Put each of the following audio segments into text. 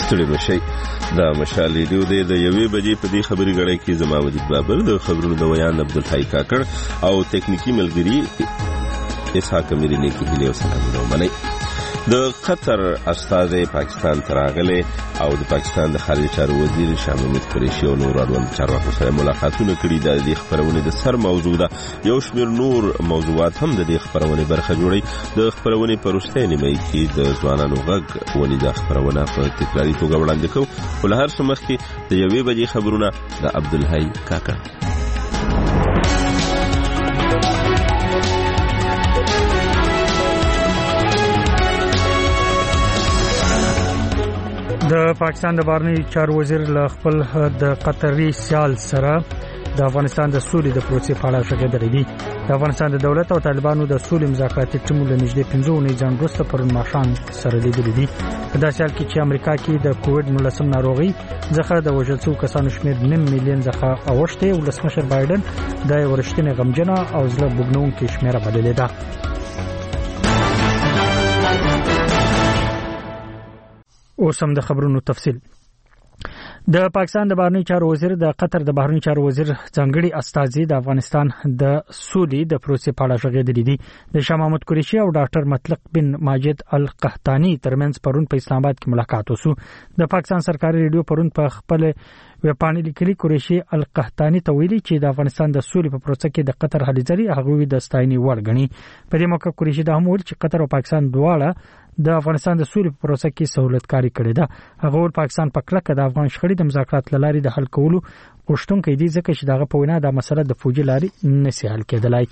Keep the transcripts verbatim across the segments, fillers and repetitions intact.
ستړي مشي دا مشال ریډیو دی د یوې بجې په دې خبري غړې کې زما وجود بابر د خبرونو د ویان عبدالحی کاکړ او تکنیکی ملګری اسحاق اميري نه کې هلي او سلام منئ. د قطر استازي پاکستان تراغله او د پاکستان د خارجه چارو وزیر شاه محمود قریشي او نور اړوند چارواکو سره ملاقاتونه کړي. د خبرونه د سر موضوع ده. یو شمېر نور موضوعات هم د خبرونه برخه جوړي. د خبرونه پرسته نیمه کې د ځوانانو غږ ولې د خبرونه په تکراری توګه وړاندې کوو. ول هر څه مخکې د یوې بجې خبرونه د عبدالحی کاکا. د پاکستان د بهرنی چارو وزیر له خپل د قطري سیال سره د افغانستان د سولې د پروسې په اړه شګیدلې دي. د افغانستان د دولت او طالبانو د سولې مذاکراتي ټیم له نږدې پنځه اونۍ ځان وروسته پرون ماښام سره لیدلې دي. په داسې حال کې چې امریکا کې د کووډ نولس ناروغي څخه د وژل شوو کسانو شمېر نیم میلیون څخه اوښتی. ولسمشر بایدن د ورشتنې غمجنه او زړه بوږنونکې شمېره بللې ده. اوس هم د خبرونو تفصیل. د پاکستان د بهرنی چارو وزیر د قطر د بهرنی چارو وزیر ځانګړي استازي د افغانستان د سولې د پروسې په اړه شګیدلې دي. د شاه محمود قریشي او ډاکټر مطلق بن ماجد القحطانی ترمنځ پرون په اسلام آباد کې ملاقات وشو. د پاکستان سرکاري ریډیو پرون په خپل ویبپاڼه لیکلي قریشي القحطانی ته ویلي چې د افغانستان د سولې په پروسه کې د قطر هلې ځلې هغوی د ستاینې وړ ګڼي. په دې موقع قریشي دا هم ویل چې قطر او پاکستان دواړه د افغانستان د سولې په پروسه کې سہولتکاري کړې ده. هغه ول پاکستان په کلکه د افغان شخړې د مذاکرات لاري د حل کولو غوښتونکې دي ځکه چې دغه په وینا د مسله د فوجي لاري نشي حل کېدلای.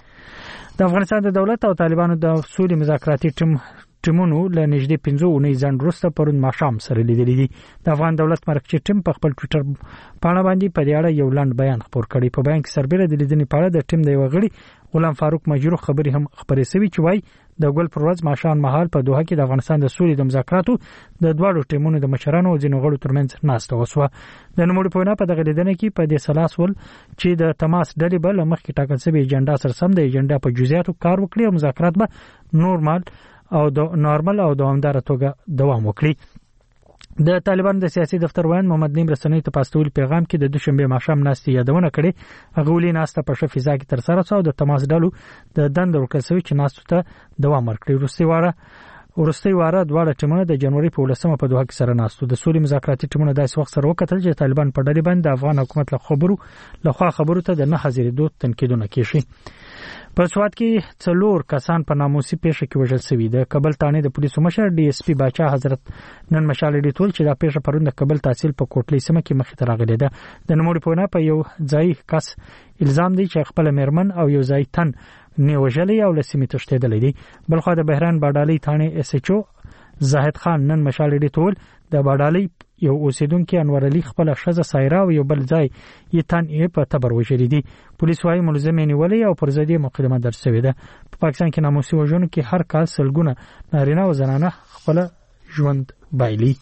د افغانستان د دولت او طالبانو د سولې مذاکراتي ټیم ټیمونو له نږدې پنځه اونۍ ځان وروسته پرون ماښام سره لیدلې دي. د افغان دولت مرکزي ټیم په خپل ټوئیټر باندې باندې په دې اړه یو لنډ بیان خپور کړی. په بیان کې سربېره د لیدنې په اړه د ټیم د یو غړي غلام فاروق مجروح خبري هم خبرې سوي چې وايي د ګل پر ورځ ماښام مهال په دوحه کې د افغانستان د سولې د مذاکراتو د دواړو ټیمونو د مشرانو او ځینو غړو ترمنځ ناسته وشوه. د نوموړي په وینا په دغه لیدنه کې په دې سلاس ول چې د تماس ډلې بل مخکې ټاکل شوی ایجنډا سره سم د ایجنډا په جزئیاتو کار وکړي او مذاکرات به نورمال او د نورمال او دوامدار توګه دوام وکړي. د طالبان د سیاسي دفتر وایي محمد نیم رسنۍ ته پاستول پیغام کې د دوشنبه ماښام ناستې یادونه کړې. هغه ولې ناسته په فضا کې تر سره شو د تماس ډلو د دند ورکړې چې ناستو ته دوام ورکړي. روسي واره ورستي واره دواړه ټیمونه د جنوري په ولسمه په دوحه کې سره ناستو. د سولې مذاکراتي ټیمونه داسې وخت سره وکتل چې طالبان په ډلې باندې د افغان حکومت له خبرو لخوا خبرو ته د نه حاضرېدو تنقیدونه کوي. په سواد کې څلور کسان په ناموسي پیښه کې وژل شوي. د کابل تانې د پولیسو مشر ډي اس پی باچا حضرت نن مشال ډیټول چې دا پیښه پرون د کابل تحصیل په کوټلې سیمه کې مخې ته راغلې ده. د نوموړي په وینا په یو ځای کس الزام دی چې خپل میرمن او یو ځای تن نه وژلې او لسمې تشتیدلې دي. بلخو د بهران باډالۍ تانې اس ایچ او زاهد خان نن مشال ډیټول د باډالۍ یو اوسیدونکو انور علي خپل شزه سایره او یو بل ځای یې تن یې په تبر وژلې دي. پولیس وايي ملزمین نیولې او پر ضد یې مقدمه درج شوې ده. په پاکستان کې ناموسي وژنو کې هر کال سلګونه نارینه او زنانه خپل ژوند بایلي.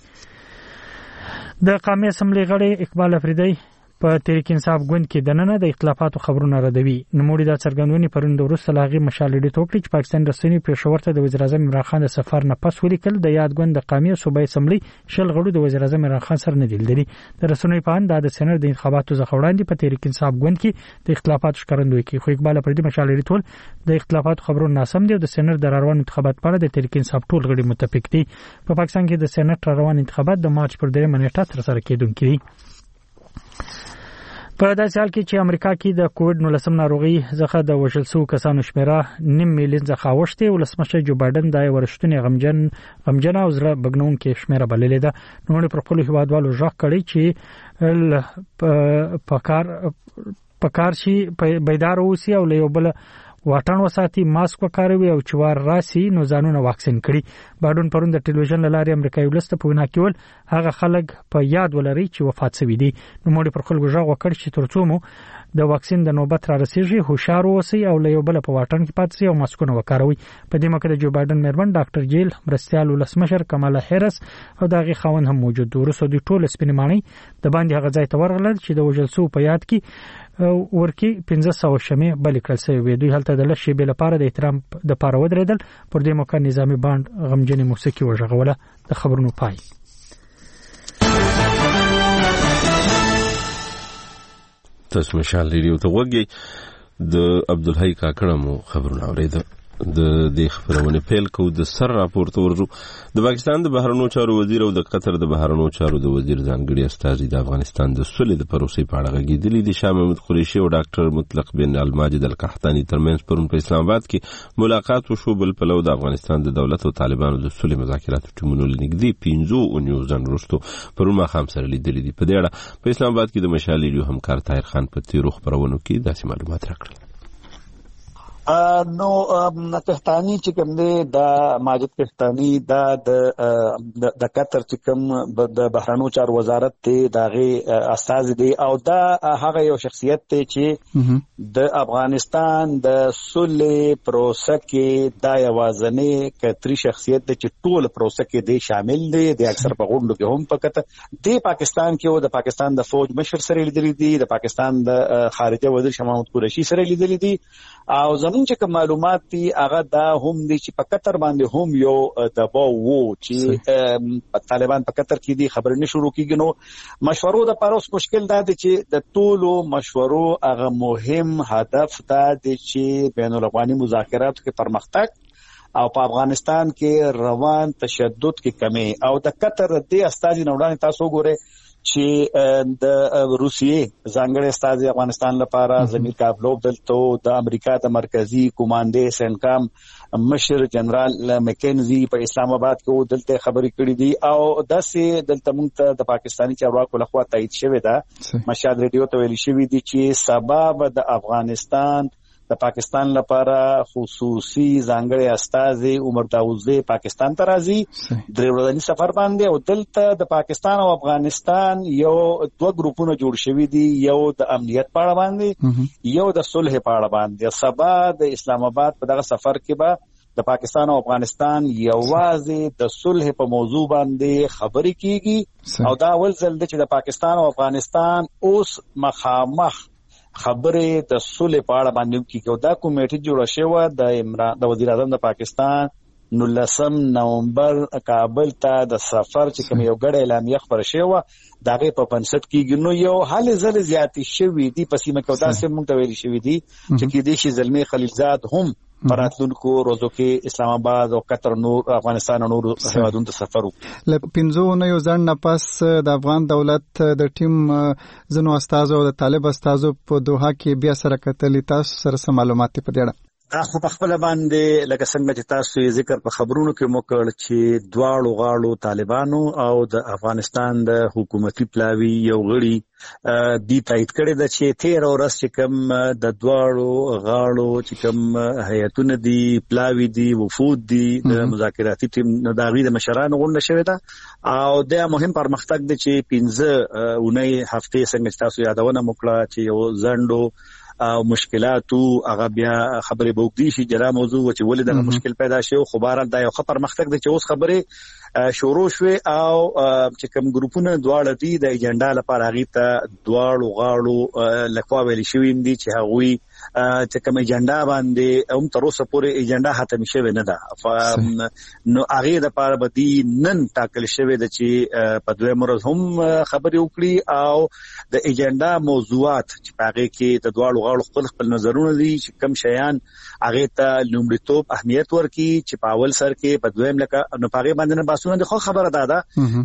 د قومي اسمبلی غړي اقبال افریدی په تحریک انصاف ګوند کې دننه د اختلافاتو خبرونه ردوي. نوموړي د څرګندونې پروند وروسته لاغي مشالډي توکړي چې پاکستان رسنۍ پېښور ته د وزیر اعظم عمران خان د سفر نه پس ولیکل د یاد ګوند د قومي صوبایي اسمبلی شل غړو د وزیر اعظم عمران خان سره نه دیدلي. د رسنۍ په اند د سېنات د انتخاباتو څخه وړاندې په تحریک انصاف ګوند کې د اختلافاتو ښکارندوی کوي. خو اقبال افریدی مشالډي ټول د اختلافاتو خبرونه ناسم دي او د سېنات د روان انتخابات په اړه د تحریک انصاف ټول غړي متفق دي. په پاکستان کې د سېنات روان انتخابات د مارچ پر درېمه نیټه تر سره کېدونکي دي. په داسې حال کې چې امریکا کې د کووډ نولس ناروغي څخه د وژل شوو کسانو شمېره نیم میلیون څخه اوښتې. ولسمشر جو بایدن د ورشتنې غمجن غمجنه او زړه بوږنونکې شمېره بللې ده. نو په خپل هیوادوالو ژغ کړی چې په کار په کار شي بیدار اوسي او له یو بل واټن وساتي، ماسک وکاروي او چوار راسي نو ځانونه واکسین کړي. بایدن پرون د ټلویزیون لاري امریکایي ولست په وینا کې ول هغه خلک په یاد ولري چې وفات شوي دي. نو موږ پر خلکو ژغ وکړ چې ترڅو مو د واکسین د نوبت را رسیږي هوښیار اوسئ او له یو بل په واټن کې پاتې شئ او ماسکونه وکاروي. په دې موقع د جو بایدن میرمن ډاکټر جیل مرستيال ولسمشر کمالا هریس او دغه خاوند هم موجود و. ورسره د ټول سپینمانی د باندې هغه ځای ته ورغلل چې د وژلسو په یاد کې ورکی پنځه سوه شمې بل کړل شوی. دوی هلته د لشي بل لپاره د احترام د پاره ودرېدل. پر دې موقع نظامی باند غمجنې موسیقي وژغوله. د خبرونو پای. تاسو مشال ریډیو ته وګورئ. د عبدالحی کاکړ مو خبرونه اورېدل. د دې خبرونه پیل کو د سر راپور ته ورځو. د پاکستان د بهرنیو چارو وزیر او د قطر د بهرنیو چارو د وزیر ځانګړي استازي د افغانستان د سولې د پروسې په اړه غږېدلي دي. شاه محمود قریشي او ډاکټر مطلق بن الماجد القحطاني ترمنځ پرون په اسلام آباد کې ملاقات وشو. بل پلو د افغانستان د دولت او طالبانو د سولې مذاکراتو ټیمونو لنږدې پنځو اونیو ځنډ وروسته پرون ماښام سره لیدلي دي. په دې اړه په اسلام آباد کې د مشال ریډیو همکار طاهر خان په تیرو خبرونو کې داسې معلومات راکړل. نو قحطاني چې کوم دی دا ماجد قحطاني دا د د قطر چې کوم د بهرنیو چارو وزارت ته داغه استازي دی او دا هغه یو شخصیت دی چې د افغانستان د سولې پروسه کې دا یوازنی کتري شخصیت دی چې ټول پروسه کې دی شامل دی. د اکثر په غونډو کې هم پکته دی. پاکستان کې او د پاکستان د فوج مشر سره لیدلي دي. د پاکستان د خارجه وزیر شاه محمود قریشي سره لیدلي دي. او زموږ چې کوم معلومات دي هغه دا هم دي چې په قطر باندې هم یو دباو وو چې طالبان په قطر کې دي خبرې نه شروع کیږي. نو مشورو د پاروس مشکل دا دي چې د ټولو مشورو هغه مهم هدف دا دي چې بین الاقوامي مذاکراتو کې پرمختګ او په افغانستان کې روان تشدد کې کمی او د قطر د استازي نوړان تاسو ګوره چې د روسیې ځانګړي استازي افغانستان لپاره زمیر کابلوف دلته د امریکا د مرکزی کمانډې سنټکام مشر جنرال مکینزي په اسلام آباد کې دلته خبرې کړې دي او داسې دلته موږ ته د پاکستاني چارواکو لخوا تایید شوې ده. مشهد ریډیو ته ویل شوی دي چې سبب د افغانستان د پاکستان لپاره خصوصي ځانګړي استازي عمر داوودزی پاکستان ته راځي درې ورځنی سفر باندې او دلته د پاکستان او افغانستان یو دوه ګروپونه جوړ شوي دي. یو د امنیت په اړه باندې یو د صلح په اړه باندې. سبا د اسلام آباد په دغه سفر کې به د پاکستان او افغانستان یوازې د صلح په موضوع باندې خبرې کیږي او دا اول ځل دی چې د پاکستان او افغانستان اوس مخامخ خبرې د صلح په اړه باندې کیږي. دا کمیټه جوړه شوې د عمران د وزیر اعظم د پاکستان نولسم نومبر کابل ته د سفر چې کوم یو ګډه اعلامیه خبره شوې دغه په بنسټ کې نو یو حل زل زیاتې شوې دي په سیمه کې. دا سم موږ ته ویل شوې دي چې کې د شي زلمی خلیلزاد هم پراتلونکو روزو کې اسلام آباد او قطر نور افغانستان او نور هیوادونو ته سفر وکړي. ل پنځو نه یو ځان نه پس د افغان دولت د ټیم زنو استادو او د طالب استادو په دوحه کې بیا سره کتل. تاسو سره سم معلومات په دې اړه خو په خپل باندې لکه څنګه چې تاسو ذکر په خبرونو کې مو کړ چې دواړو غاړو طالبانو او د افغانستان د حکومتي پلاوی یو غړي دی تایید کړی د چې تیر ورځ چې کوم د دواړو غاړو چې کوم هیئتونه دي پلاوی دي وفود دي د مذاکراتي ټیم د غړي د مشرانو غونډه شوې ده او د مهم پرمختګ د چې پنځه اونۍ هفته څنګه تاسو یادونه وکړه چې یو زندو او مشکلاتو هغه بیا خبرې بوګدي شي جلا موضوع چې ولې دا مشکل پیدا شي خو بهر دا یو خبر مختګ د چې اوس خبرې شروع شوه او چې کوم ګروپونه دواړه دي د ایجنډا لپاره غي ته دواړو غاړو لکوا ویل شوی دي چې هغوی چې کوم ایجنډا باندې هم تر اوسه پورې ایجنډا ختم شوی نه ده. نو هغه د لپاره بدی نن ټاکل شوی د چې په دوه مرز هم خبرې وکړي او د ایجنډا موضوعات چې هغه کې د دواړو غاړو خپل خپل نظرونه دي چې کوم شیان هغه ته لومړیتوب اهمیت ورکړي چې په اول سر کې په دویم لکه نو هغه باندې باسونه د خو خبره ده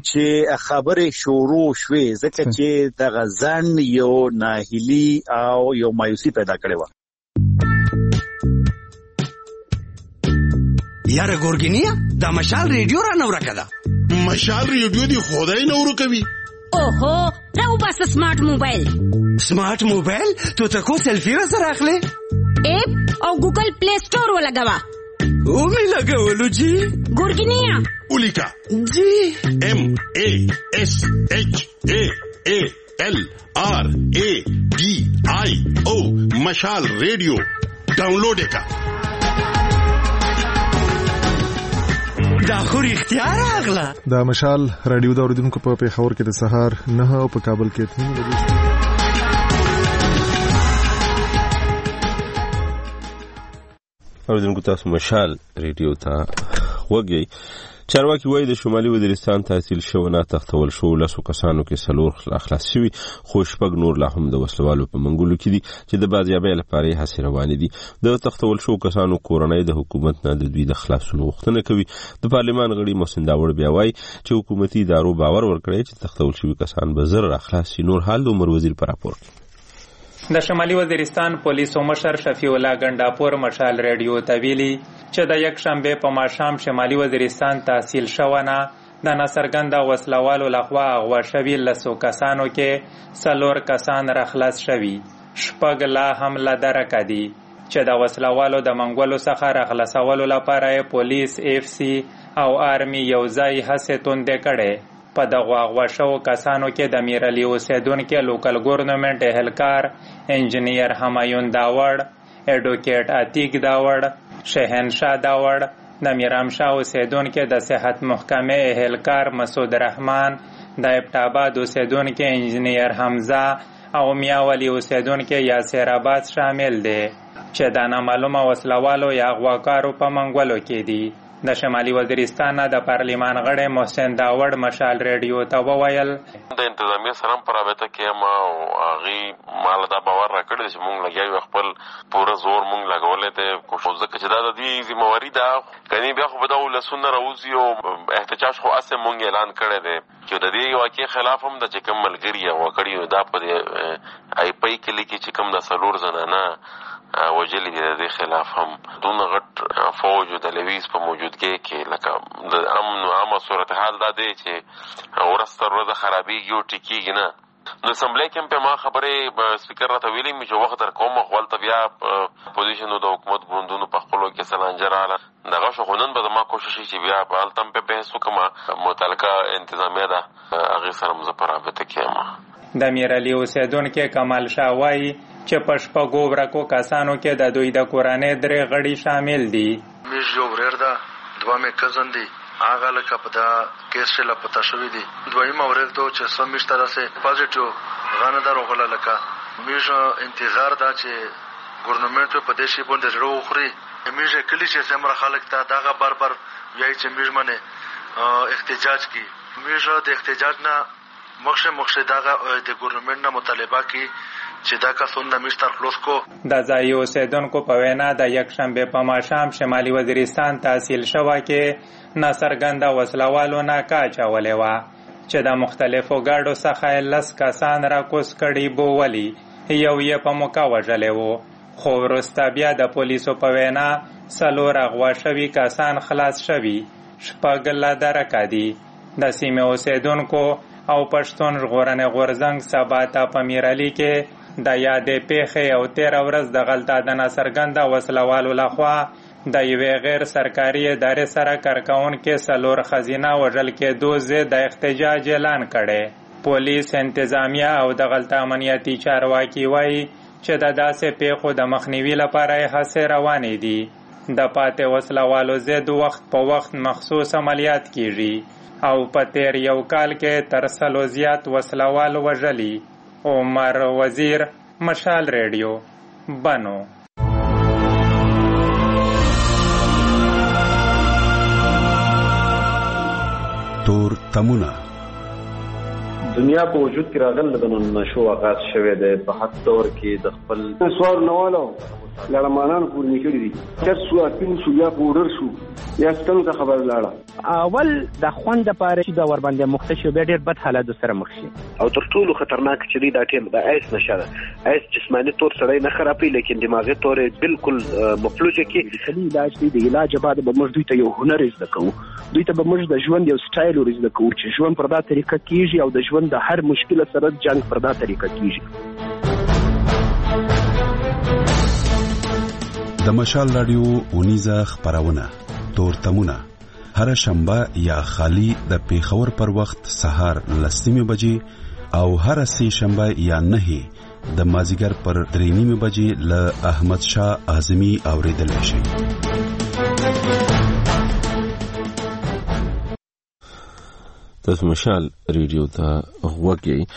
چې خبرې شروع شوې ځکه چې د غزن یو ناهیلی او یو مایوسی پیدا کړي و. یاره ګورګینیا دا مشال ریډیو را نو راکړه. مشال ریډیو دی خدای نو ورکوي. اوهو راو بس سمارټ موبایل. سمارټ موبایل تو تکو سیلفی را سره اخلي اپ او ګوګل پلی سٹور ولګوا او می لګولو جی ګورګینیا اولیکا جی ام ا اس اچ ا ا ال آر ا ډي آی او مشال ریډیو ډاونلوډ وکړه. دا خو اختیار اغلا دا مشال رادیو دا اوریدونکو په پیښور کې د سهار نه او په کابل کې اته بجې. اوریدونکو تاسو مشال ریډیو ته وګورئ. چارواکي وایي د شمالي وزیرستان تحصیل شوی نه تختول شو لسو کسانو کې څلور خلاص شوي خو شپږ نور لا هم د وسلوالو په منګولو کې دي چې د بازیابۍ لپاره یې هڅې روانې دي. د تختول شو کسانو کورنۍ د حکومت نه د دوی د خلاصون غوښتنه کوي. د پارلمان غړي محسن داوړ بیا وایي چې حکومتي ادارو باور ورکړی چې تختول شوي کسان به زر راخلاص شي. نور حال د عمر وزیر پر راپور کې د شمالي وزیرستان پولیسو مشر شفیع الله ګنداپور مشال ریډیو ته ویلي چې د یک شنبه په ماښام شمالي وزیرستان تحصیل شونه د ناڅرګنده وسلوالو لخوا اغوا شوي لسو کسانو کې څلور کسان راخلاص شوي، شپږ لا هم له درکه دي چې د وسلوالو د منګولو څخه راخلاصولو لپاره پولیس، اف سی او آرمی یو ځای هڅې توندې کړې. په دغه اغوا شوو کسانو کې د میرعلي اوسیدونکي لوکل ګورنمنټ اهلکار انجینیر همایون داوړ، ایډوکیټ عتیق داوړ، شهنشاه داوړ، د میرامشاه اوسیدونکي د صحت محکمې اهلکار مسعود رحمان، د ابټاباد اوسیدونکي انجینیر حمزه او میاولی اوسیدونکي یاسر آباد شامل دي چې د نامعلومه وسلوالو یا اغواکارو په منګولو کې دي. د شمالي وزیرستان د پارلمان غړی محسن داوړ مشال ریډیو ته وویل د انتظامیه سره په رابطه کې ما او هغې ماله دا باور راکړی چې موږ لګیا یو خپل پوره زور موږ لګولی دی کوشش ځکه چې دا د دوی ذمهواري ده. کنې بیا خو به دا ولسونه راوځي او احتجاج خو هسې موږ اعلان کړی دی چې د دې واقعې خلاف هم د چې کوم ملګري یې غوا کړي دا په دې آی پی کلي کې چې کوم د څلور زنانه وجلی دی د خلاف هم دون غټ فوج د لویس په موجودګۍ کې لکه د امن او عامه صورتحال دا دی چې ورسته ورځ خرابېږي او ټیکېږي نه. نو اسمبلی کې هم په ما خبرې سپیکر راته ویلي مې چې وخت در کوم خپلته بیا پوزیشنو د حکومت ګوندونو په خپلو کې سلانجه راغله دغه شو خو نن به زما کوشش وي چې بیا په هلته هم په بحث وکړم متعلقه انتظامیه ده هغې سره هم زه په رابطه کې یم. د میرعلي اوسیدونکي کمال شاه وایي چې په شپږو ورکو کسانو کې د دوی د کورنۍ درې غړي شامل دي. میش یو ورېر ده، دوه مې کزن دي، هغه لکه په دا کیس چې لا پته شوي دي. دویم ورېر ده چې سم میش ته داسې پازیټیو هغه نه ده راغله لکه میش انتظار ده چې ګورنمنټ په دې شي باندې زړه وخوري. میش کلي چې څومره خلک ته دغه بار بار وایي چې میش باندې احتجاج کی میش د احتجاج نه مخشه مخشه دغه د ګورنمنټ نه مطالبه کی چې دا کسونه مشتر خلاص کو. د ځایي اوسیدونکو په وینا د یک شنبه په ماښام شمالي وزیرستان تحصیل شوه کې ناڅرګنده وسلوالو ناکه اچولې وه چې د مختلفو ګاډو څخه لس کسان راکوز کړي بولي، یو یې په موقع وژلی و، خو وروسته بیا د پولیسو په وینا څلور اغوا شوي کسان خلاص شوي، شپږ لا درکه دي. د سیمې اوسیدونکو او پښتون ژغورنې غورځنګ سبا ته په میرعلي کې د یادې پیښې او تیره ورځ د غلطه د ناڅرګنده وسلوالو لخوا د یوې غیر سرکاري ادارې سره کارکوونکي څلور ښځینه وژل کېدو ضد د احتجاج اعلان کړی. پولیس، انتظامیه او د غلطه امنیتي چارواکي وایي چې د داسې پیښو د مخنیوي لپاره یې هڅې روانې دي. د پاتې وسلوالو ضد وخت په وخت مخصوص عملیات کیږي او په تیر یو کال کې تر سلو زیات وسلوال وژلي. عمر وزیر، مشال ریډیو، بنو. تور تمونه دنیا په وجود کې راغله د نشو آغاز شوه د په حد دور کې د خپل سوال نوالو لړمانان پور نکړي دي چې سو اپین سو یا پودر شو یا ستنو ته خبر لاړه اول د خوند لپاره چې د ور باندې مختشو به ډیر بد حالات سره مخ شي او تر ټولو خطرناک چې دا ټیم د ایس نشه ایس جسمانی تور سره نه خرابې لیکن دماغي تور بالکل مفلوجه کې کلی علاج دی د علاج بعد به موږ دوی ته یو هنر زده کوو دوی ته به موږ د ژوند یو سټایل ورزده کوو چې ژوند پر دا طریقه کیږي او د ژوند د هر مشکل سره جنگ پر دا طریقه کیږي. د مشال رادیو اونیزه خبرونه تور تمونه هر شنبه یا خالی د پیښور پر وخت سهار لسمه بجې او هر سه شنبه یا نه د مازیګر پر درې نیمه بجې ل احمد شاه اعظمي اوریدل شي. تاسو مشال ریډیو ته غوږی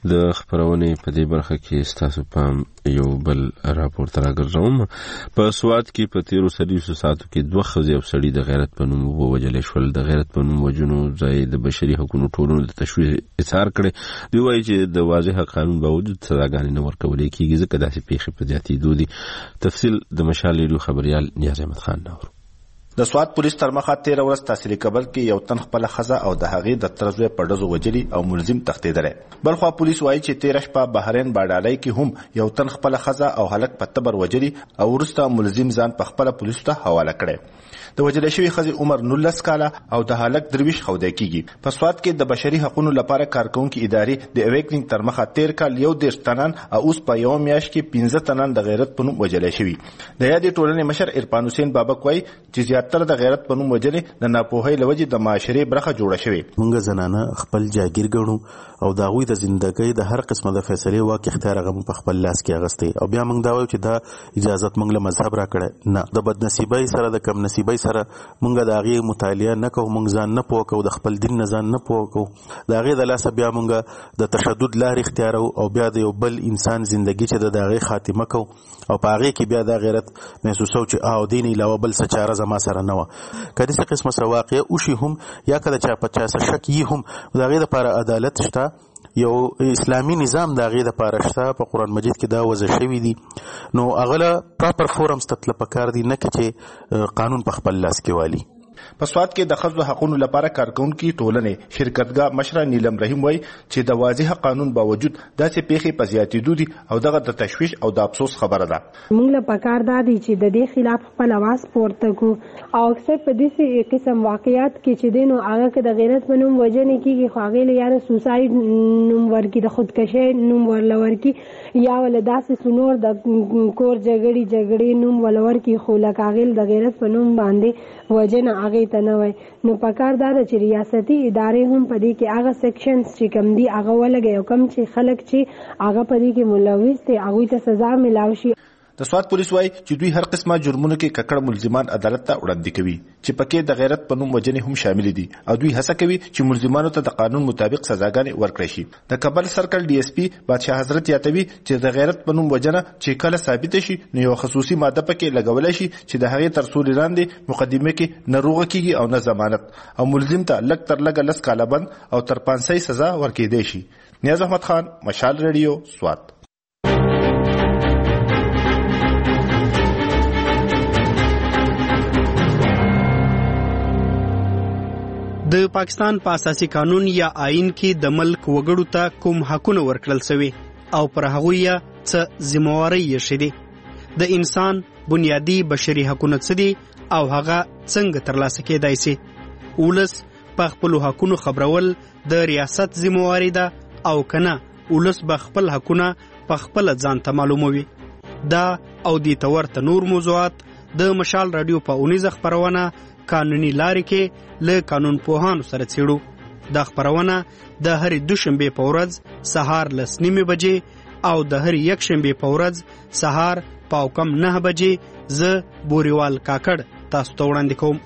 د خبرونې په دې برخه کې ستاسو پام یو بل راپور تر راګرځوم. په سواد کې په تیرو سلیسو ساعتو کې دوه ښځې او سړي د غیرت په نوم ووژل شول. د غیرت په نوم وژنو ځای د بشري حقوقو ټولنو د تشویق اظهار کړی. دوی وایي چې د واضح قانون باوجود سزاګانې نه ورکول کېږي ځکه داسې پیښې په زیاتېدو دي. تفصیل د مشال ریډیو خبريال نیاز احمد خان نور. د سواد پولیس تر مخه تیر ورځ تحصیلي کابل کې یو تن خپل خزه او د هغې د ترزوی په ډزو وجلی او ملزم تښتېدلی. بلخوا پولیس وایي چې تیر شپه بحرین باډالۍ کې هم یو تن خپل خزه او هلک په تبر وجلی او وروسته ملزم ځان په خپل پولیسو ته حواله کړی. د وجل شوی خزه عمر نولس کاله او د هلک درویش خوده کیږي. په سواد کې د بشري حقوقو لپاره کارکونکو ادارې د اویکنګ تر مخه تیر کال یو دیرش تنان او اوس په یو میاشت کې پنځه تنان د غیرت په نوم وجل شوی. د یادې ټولنې مشر عرفان حسین بابک وایي چې زیاتره د غیرت په نوم وجلې د ناپوهۍ له وجې د معاشرې برخه جوړه شوې. موږ زنانه خپل جاګیر ګڼو او د هغوی د زندګۍ د هر قسمه د فیصلې واک اختیار هغه موږ په خپل لاس کې اخیستی او بیا موږ دا وایو چې دا اجازت موږ له مذهب راکړی. نه، د بدنصیبۍ سره د کم نصیبۍ سره موږ د هغې مطالعه نه کوو، موږ ځان نه پوه کوو، د خپل دین نه ځان نه پوه کوو. د هغې د لاسه بیا موږ د تشدد لارې اختیاروو او بیا د یو بل انسان زندګي چې د هغې خاتمه کوو او په هغې کې بیا دا غیرت محسوسوو چې او دین علاوه بل څه چاره زما سره نه وه. که داسې قسمه څه واقعه وشي هم یا که د چا په چا څه شک یي هم د هغې دپاره عدالت شته، یو اسلامي نظام د هغې دپاره شته. په قرآن مجید کې دا وضع شوي دي. نو هغه له پراپر فورمز ته تله پکار دي، نه که چې قانون په خپل لاس کې والي. په سواد کې د ښځو حقوقو لپاره کارکونکي ټولنې شرکتګاه مشره نیلم رحیم وایي چې د واضح قانون باوجود داسې پیښې په زیاتېدو دي او دغه د تشویش او د افسوس خبره ده. موږ له پکار دا دي چې د دې خلاف خپل اواز پورته کړو او اکثر په داسې قسم واقعیات کې چې دی نو هغه که د غیرت په نوم وژنې کېږي خو هغې له یاره سوساید نوم ورکړي، د خودکشۍ نوم ورله ورکړي یا له داسې سنور د کور جګړې جګړې نوم ورله ورکړي خو لکه هغې د غیرت په نوم باندې وژنه هغې ته نه وای. نو پکار دا ده چې ریاستي ادارې هم په دې کې هغه سیکشنز چې کم دي هغه ولګي او کم چې خلک چې هغه په دې کې ملوث دي هغوی ته سزا ملاو شي. د سواد پولیس وایي چې دوی هر قسمه جرمونو کې ککړ ملزمان عدالت ته وړاندې کوي چې پکې د غیرت په نوم وجنې هم شامل دي او دوی هڅه کوي چې ملزمانو ته د قانون مطابق سزاګانې ورکړي شي. د کابل سرکل ډي اس پی بادشاه حضرت یادوي چې د غیرت په نوم وجنه چې کله ثابت شي نو یو خصوصي ماده پکې لګولای شي چې د هغې تر څو لاندې مقدمه کې نه روغه کیږي او نه ضمانت او ملزم ته لږ تر لږه لس کاله بند او تر پانسۍ سزا ورکېدی شي. نیاز احمد خان، مشال ریډیو، سواد. د پاکستان په اساسي قانون یا آئین کې د ملک وګړو ته کوم حقونه ورکړل شوي او پر هغوی یې څه ذمہوارۍ ایښې دي. د انسان بنیادي بشري حقونه څه دي او هغه څنګه ترلاسه کېدای شي. ولس په خپلو حقونو خبرول د ریاست ذمہواري ده او کنه ولس به خپل حقونه په خپله ځان ته معلوموي. دا او دې ته ورته نور موضوعات د مشال راډیو په اونیزه خپرونه قانوني لارې کې له قانون پوهانو سره څېړو. دا خپرونه د هرې دوشنبې په ورځ سهار لس نیمې بجې او د هرې یکشنبې په ورځ سهار پاو کم نه بجې زه بوریوال کاکړ تاسو ته وړاندې کوم.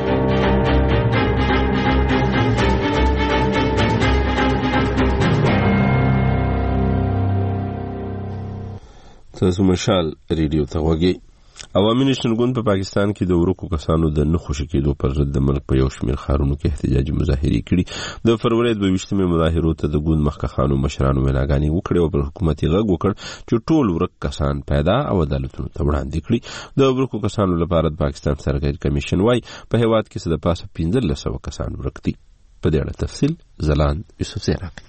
تاسو مشال ریډیو ته وګورئ. عوامي نېشنل ګوند په پاکستان کې د ورکو کسانو د نه خوشي کېدو پر ضد د ملک په یو شمېر ښارونو کې احتجاجي مظاهرې کړي. د فروری دوه ویشتمې مظاهرو ته د ګوند مخکښانو مشرانو ویناګانې وکړې او پر حکومت یې غږ وکړ چې ټول ورک کسان پیدا او عدالتونو ته وړاندې کړي. د ورکو کسانو لپاره د پاکستان سرکاري کمیشن وایي په هېواد کې څه د پاسه پنځلس سوه کسان ورک دي. په دې اړه تفصیل ځلاند یوسفزی راکړي.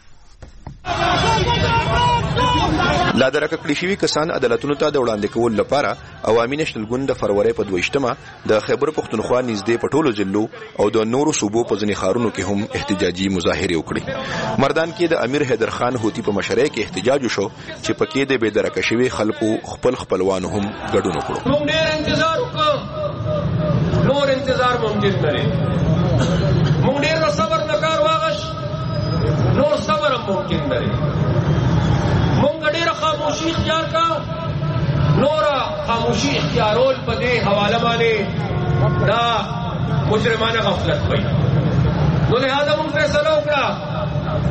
لا درکه کړي شوي کسان عدالتونو ته د وړاندې کولو لپاره عوامي نېشنل ګوند د فروری په دوه ویشتمه د خیبر پښتونخوا نږدې په ټولو ضلعو او د نورو صوبو په ځینې ښارونو کې هم احتجاجي مظاهرې وکړې. مردان کې د امیر حیدر خان هوتي په مشرۍ کې احتجاج وشو چې پکې د بې درکه شوي خلکو خپل خپلوانو هم ګډون وکړو. موږ ډېر انتظار وکړو، نور انتظار ممکن نه دی. موږ ډېر صبر نه کار واغش، نور صبر هم ممکن نه دی. مونږ ډېره خاموشي اختیار کا، نوره خاموشي اختیارول په دې حواله باندې دا مجرمانه غفلت وي. نو لہذا مونږ فیصله وکړه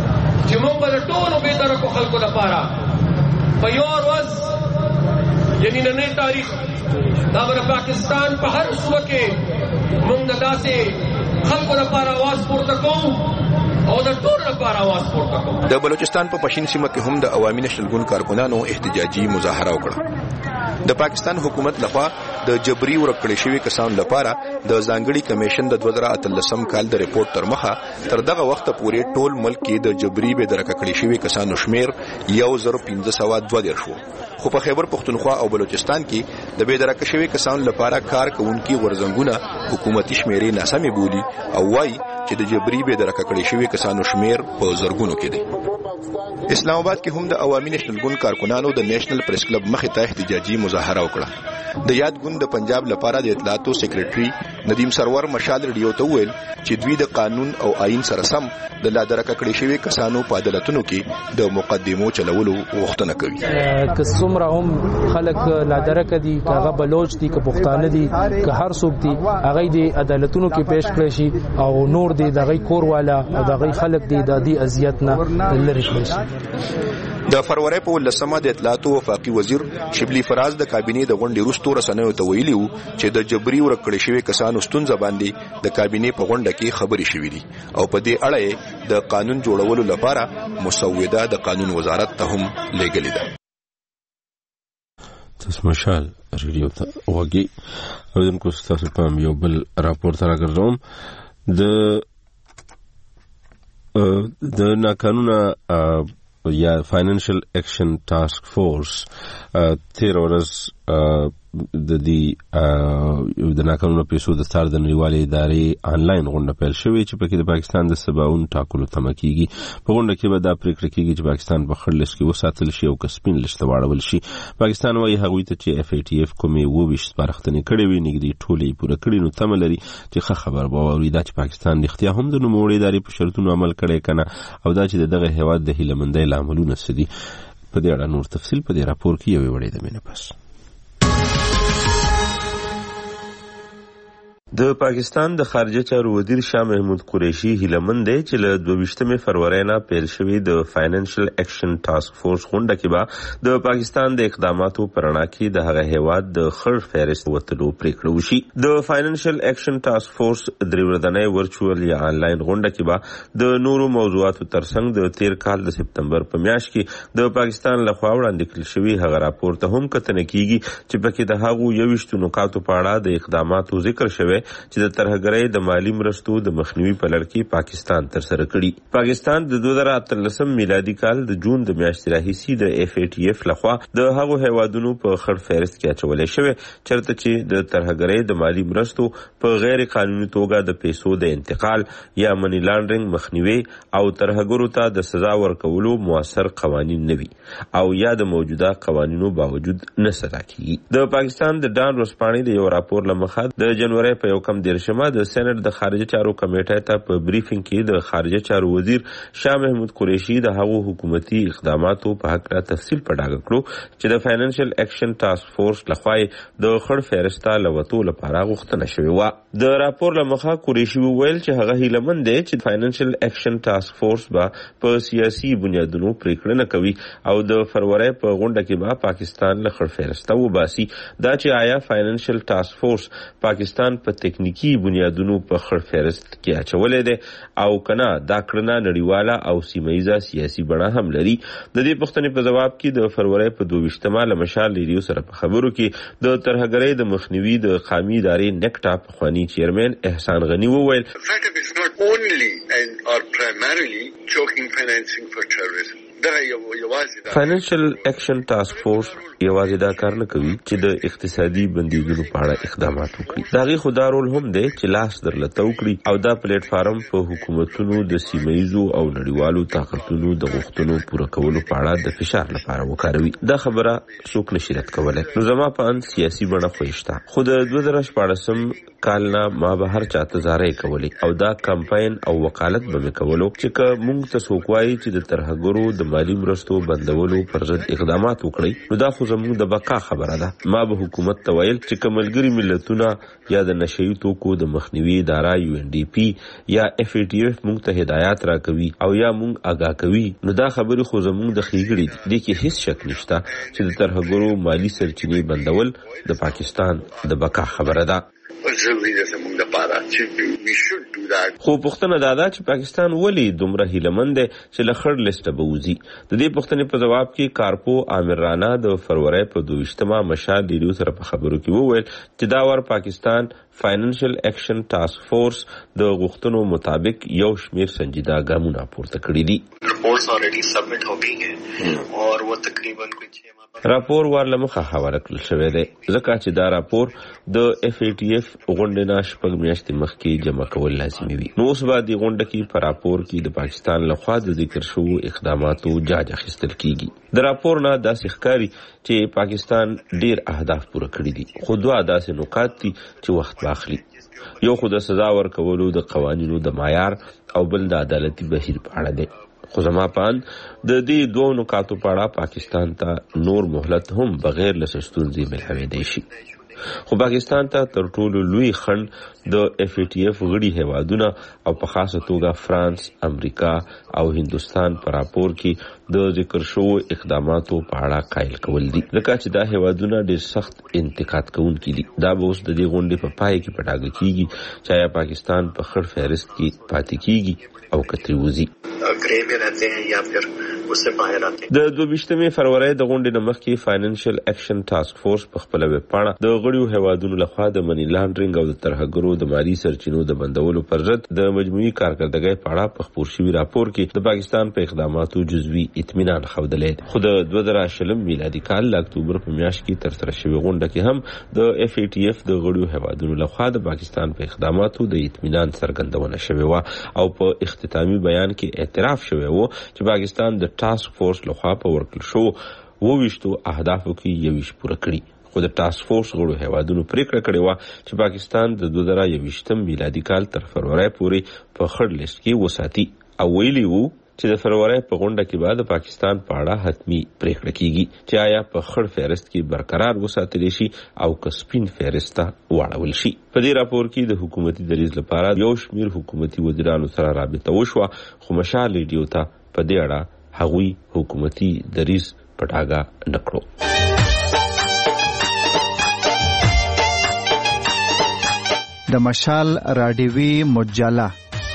چې موږ به د ټولو بېدرکو خلکو لپاره په یو ورځ یعنی نننی تاریخ دا به د پاکستان په هر صوبه کې موږ د داسې خلکو لپاره आवाज پورته کوو او د ټول لپاره आवाज پورته کوو. د بلوچستان په پښین سیمه کې هم د عوامي نشنل ګوند کارکونانو احتجاجي مظاهره وکړه. د پاکستان حکومت لخوا د جبري ورکړې شوی کسانو لپاره د ځانګړي کمیشن د دوه زره اتلسم کال د ریپورت تر مخه تر دغه وخت پورې ټول ملک کې د جبري به درکه کړې شوی کسانو شمیر یو زر پنځه سوه دوه دېرش شو. خو په خیبر پختونخوا او بلوچستان کې د به درکه شوی کسانو لپاره کار کوونکي غورځنګونه حکومتي شمیرې ناسمې بولي او وایي چې د جبري به درکه کړې شوی کسانو شمیر په زرګونو کې دی. اسلام آباد کې هم د عوامي نشنل ګوند کارکونانو د نېشنل پریس کلب مخې ته احتجاجي مظاهره وکړه. د یاد ګوند د پنجاب لپاره د اطلاعاتو سیکریټري ندیم سرور مشال ریډیو ته وویل چې دوی د قانون او آئین سره سم د لا درکه کړې شوی کسانو په عدالتونو کې د مقدمو چلولو غوښتنه کوي. که څومره هم خلک لا درکه دي، که هغه بلوچ دي، که پښتانه دي، که هر څوک دي، هغه د عدالتونو کې پیش کړی شي او نور دي دغه کور والا او دغه خلک دي د دې اذیت نه لري کړی شي. د فروری په ولسمه د اطلاعاتو وفاقي وزیر شبلی فراز د کابینې د غونډې وروسته رسنیو ته ویلي وو چې د جبري ورکړې شوی کسانو ستونزه باندې د کابینې په غونډه کې خبرې شوې دي او په دې اړه د قانون جوړولو لپاره مسوده د قانون وزارت ته هم لېږلې ده. تاسو مشال ریډیو ته وګورئ. اوردونکو تاسو په یو بل راپور ته راګرځوم. د د ناقانونه یا فاینانشل ایکشن ټاسک فورس تیر ورځ د دې د ناقانونه پیسو د ستار د نړیوالې ادارې آنلاین غونډه پیل شوې چې پکې د پاکستان د سباون ټاکلو تمه کیږي. په غونډه کې به دا پریکړه کیږي چې پاکستان په خړ لیست کې وساتل شي او کسبین لیست واړول شي. پاکستان وايي هغوی ته چې اف ای ټی اف کومې وویشت سپارښتنې کړې وي نږدې ټولې پوره کړي نو تمه لري چې ښه خبر به واوري دا چې پاکستان رښتیا هم د نوموړې ادارې په شرطونو عمل کړی کنه او دا چې دغه هیواد د هیلهمندۍ لاملونه څه دي. په دې اړه نور تفصیل په دې راپور کې یوې وړې د مینه پس. د پاکستان د خارجه چارو وزیر شاه محمود قریشي هیلهمند دی چې له دویشتمې فروری نه پیل شوې د فاینانشل ایکشن ټاسک فورس غونډه کې به د پاکستان د اقداماتو په رڼا کې د هغه هیواد د خړ فهرست وتلو پریکړه وشي. د فاینانشل ایکشن ټاسک فورس درې ورځنۍ ورچوال یا آنلاین غونډه کې به د نورو موضوعاتو ترڅنګ د تیر کال د سپتمبر په میاشت کې د پاکستان لخوا وړاندې کړل شوی هغه راپور ته هم کتنه کیږي چې پکې د هغو یویشتو نکاتو په اړه د اقداماتو ذکر شوی چې د ترهګرۍ د مالی مرستو د مخنیوي په لړ کې پاکستان ترسره کړي. پاکستان د دوه زره اتلسم میلادي کال د جون د میاشتې راهیسې د اف ای ټی اف لخوا د هغو هیوادونو په خړ فهرست کې اچولې شوی چرته چې د ترهګرۍ د مالی مرستو په غیر قانوني توګه د پیسو د انتقال یا منی لانډرینګ مخنیوي او ترهګرو ته د سزا ورکولو موثر قوانین نه وي او یا د موجوده قوانینو باوجود نه سزا کیږي. د پاکستان د ډان ورځپاڼې د یو راپور لمخه د جنوري په یو کم دیرشمه د سېنات د خارجه چارو کمیټې ته په بریفینګ کې د خارجه چارو وزیر شاه محمود قریشي د هغو حکومتي اقداماتو په حق را تفصیل په ډاګه کړو چې د فاینانشل ایکشن ټاسک فورس لخوا د خړ فهرست لوتو لپاره غوښتنه شوې و. د راپور لمخه قریشي وویل چې هغه هیلهمند دی چې فاینانشل ایکشن ټاسک فورس به په سیاسي بنیادونو پریکړه نه کوي او د فروری په غونډه کې به پاکستان له خړ فهرست وباسي. دا چې آیا فاینانشل ټاسک فورس پاکستان په تکنیکی بنیادونو په خړ فهرست کې اچولې ده او کنه دا کړنه نړیواله او سیمه‌ایزه سیاسي بڼه هم لري. د دې پوښتنې په جواب کې د فروری په دویشتمه له مشال ریډیو سره په خبرو کې د ترهګرۍ د مخنیوي د قومي ادارې نیکټا پخوانی چیرمن احسان غنی وویل FATF is not only and or primarily choking financing for terrorism. فاینانشل ایکشن ټاسک فورس یوازې دا کار نه کوي چې د اقتصادي بندیزونو په اړه اقدامات وکړي. دا غي خدای رول هم دی چې لاس درلته وکړي او دا پلیټ فارم په حکومتونو د سیمه‌ایزو او نړیوالو طاقتونو د غوښتنو پوره کولو په اړه د فشار لپاره وکاروي. دا خبره څوک نشي رد کولای. نو زما په ان سیاسي بڼه خوښتا خو د دوه زره شپاړسم کال نه ما به هر چاته زارې کولې او دا کمپاین او وکالت به مې کولو چې که مونږ ته څوک وایي چې د ترهګرو د مالی مرستو بندولو پر ضد اقدامات وکړي نو دا خو زموږ د بقا خبره ده. ما به حکومت ته ویل چې کملګری ملتونه یا د نشئی توکو د مخنیوي اداره یو ان ډي پی یا اف ای ټي اف موږ ته هدایات راکوي او یا موږ آگاه کوي نو دا خبرې خو زموږ د ښېګړې دي. دې کې هیڅ شک نشته چې د ترهګرو مالی سرچینې بندول د پاکستان د بقا خبره ده. خو پوښتنه دا ده چې پاکستان ولې دومره هیلهمند دی چې له خړ لیسټه به وځي؟ د دې پوښتنې په جواب کې کارپو عامر رانا د فروری په دویشتمه مشال ریډیو سره په خبرو کې وویل چې دا ور پاکستان فاینانشل ایکشن ټاسک فورس د غوښتنو مطابق یو شمیر سنجیده ګامونه پورته کړي دي. Reports already submit हो गई हैं और वो तकरीबन कुछ راپور ورله مخه حواله کړل شوی دی ځکه چې دا راپور د اف ای ټي اف غونډې نه شپږ میاشتې مخکې جمع کول لازمي وي. نو اوس به د غونډه کې په راپور کې د پاکستان لخوا د ذکر شوو اقداماتو جاج اخیستل کیږي. د راپور نه داسې ښکاري چې پاکستان ډیر اهداف پوره کړي دي خو دوه داسې نکات دي چې وخت واخلي. یو خو د سزا ورکولو د قوانینو د معیار او بل د عدالتي بهیر په اړه دی. خو زما پان د دې دوه نکاتو په اړه پاکستان ته نور مهلت هم بغیر له ستونزې ملحوېدی شي. خو پاکستان ته تر ټولو لوی خنډ د اف ای ټي اف غړي هیوادونه او په خاصه توګه فرانس، امریکا او هندوستان په راپور کې د ذکر شوو اقداماتو په اړه قایل کول دي ځکه چې دا هیوادونه ډېر سخت انتقاد کوونکي دي. دا به اوس د دې غونډې په پای کې په ډاګه کیږي چې آیا پاکستان په خړ فهرست کې پاتې کیږي او کتري وزي ग्रे में रहते हैं या फिर उससे बाहर आते हैं. د دوه فروری د غونډې نه مخکې فاینانشل ایکشن ټاسک فورس په خپل ویب پاڼه د غړیو هیوادونو لخوا د منی لانډرینګ او د ترهګرو د مالی سرچینو د بندولو پر ضد د مجموعي کارکردګۍ په اړه په خپور شوي راپور کې د پاکستان په اقداماتو جزوي اطمینان ښودلی دی. خو د دوه زره شلم میلادي کال د اکتوبر په میاشت کې ترسره شوې غونډه کې هم د اف ای ټي اف د غړیو هیوادونو لخوا د پاکستان په اقداماتو د اطمینان څرګندونه شوې وه او په اختتامي بیان کې اعتراف شوی و چې پاکستان د ټاسک فورس لخوا په ورکړل شو وویشتو اهدافو کې یویش پوره کړي. خو د ټاسک فورس غړو هیوادونو پریکړه کړې وه چې پاکستان د دوه زره یویشتم میلادي کال تر فروری پورې په خړ لیست کې وساتي او ویلي وو چې د فروری په غونډه کې بعد پاکستان په اړه حتمی پریکړه کیږي چې آیا په خړ فهرست کې برقرار وساتل شي او که سپین فهرست ته واړول شي. په دې راپور کې د حکومتي دریځ لپاره یو شمیر حکومتي وزیرانو سره رابطه وشوه خو مشال ریډیو ته په دې اړه هغوی حکومتي دریځ په ډاګه نه کړو. د مشال راډیوي مجله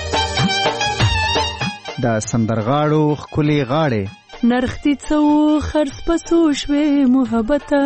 د سندرغاړو ښکلې غاړې نرختی څو خرڅ پسو شوې محبته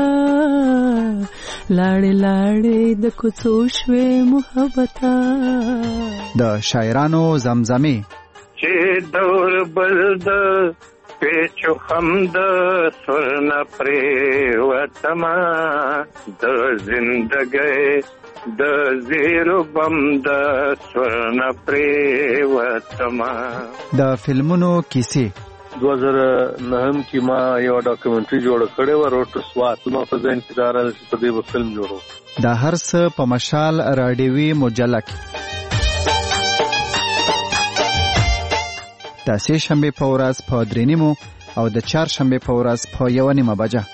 لاړې لاړې د کوڅو شوې محبته د شاعرانو زمزمې چې دور بل د پیچو خم د سرنا پرې وتما د زندګۍ د زیرو بم د سرنا پرې وتما. د فلمونو کیسې دوه زره نهم کې ما یو ډاکومنټري جوړ کړی و روټ سوات نو په ځین کې دار په دې فلم جوړو. د هر څه په مشال راډیوي مجله کې د سه شنبه په ورځ په درې نیمو او د چهار شنبه په ورځ په یو نیمه بجه.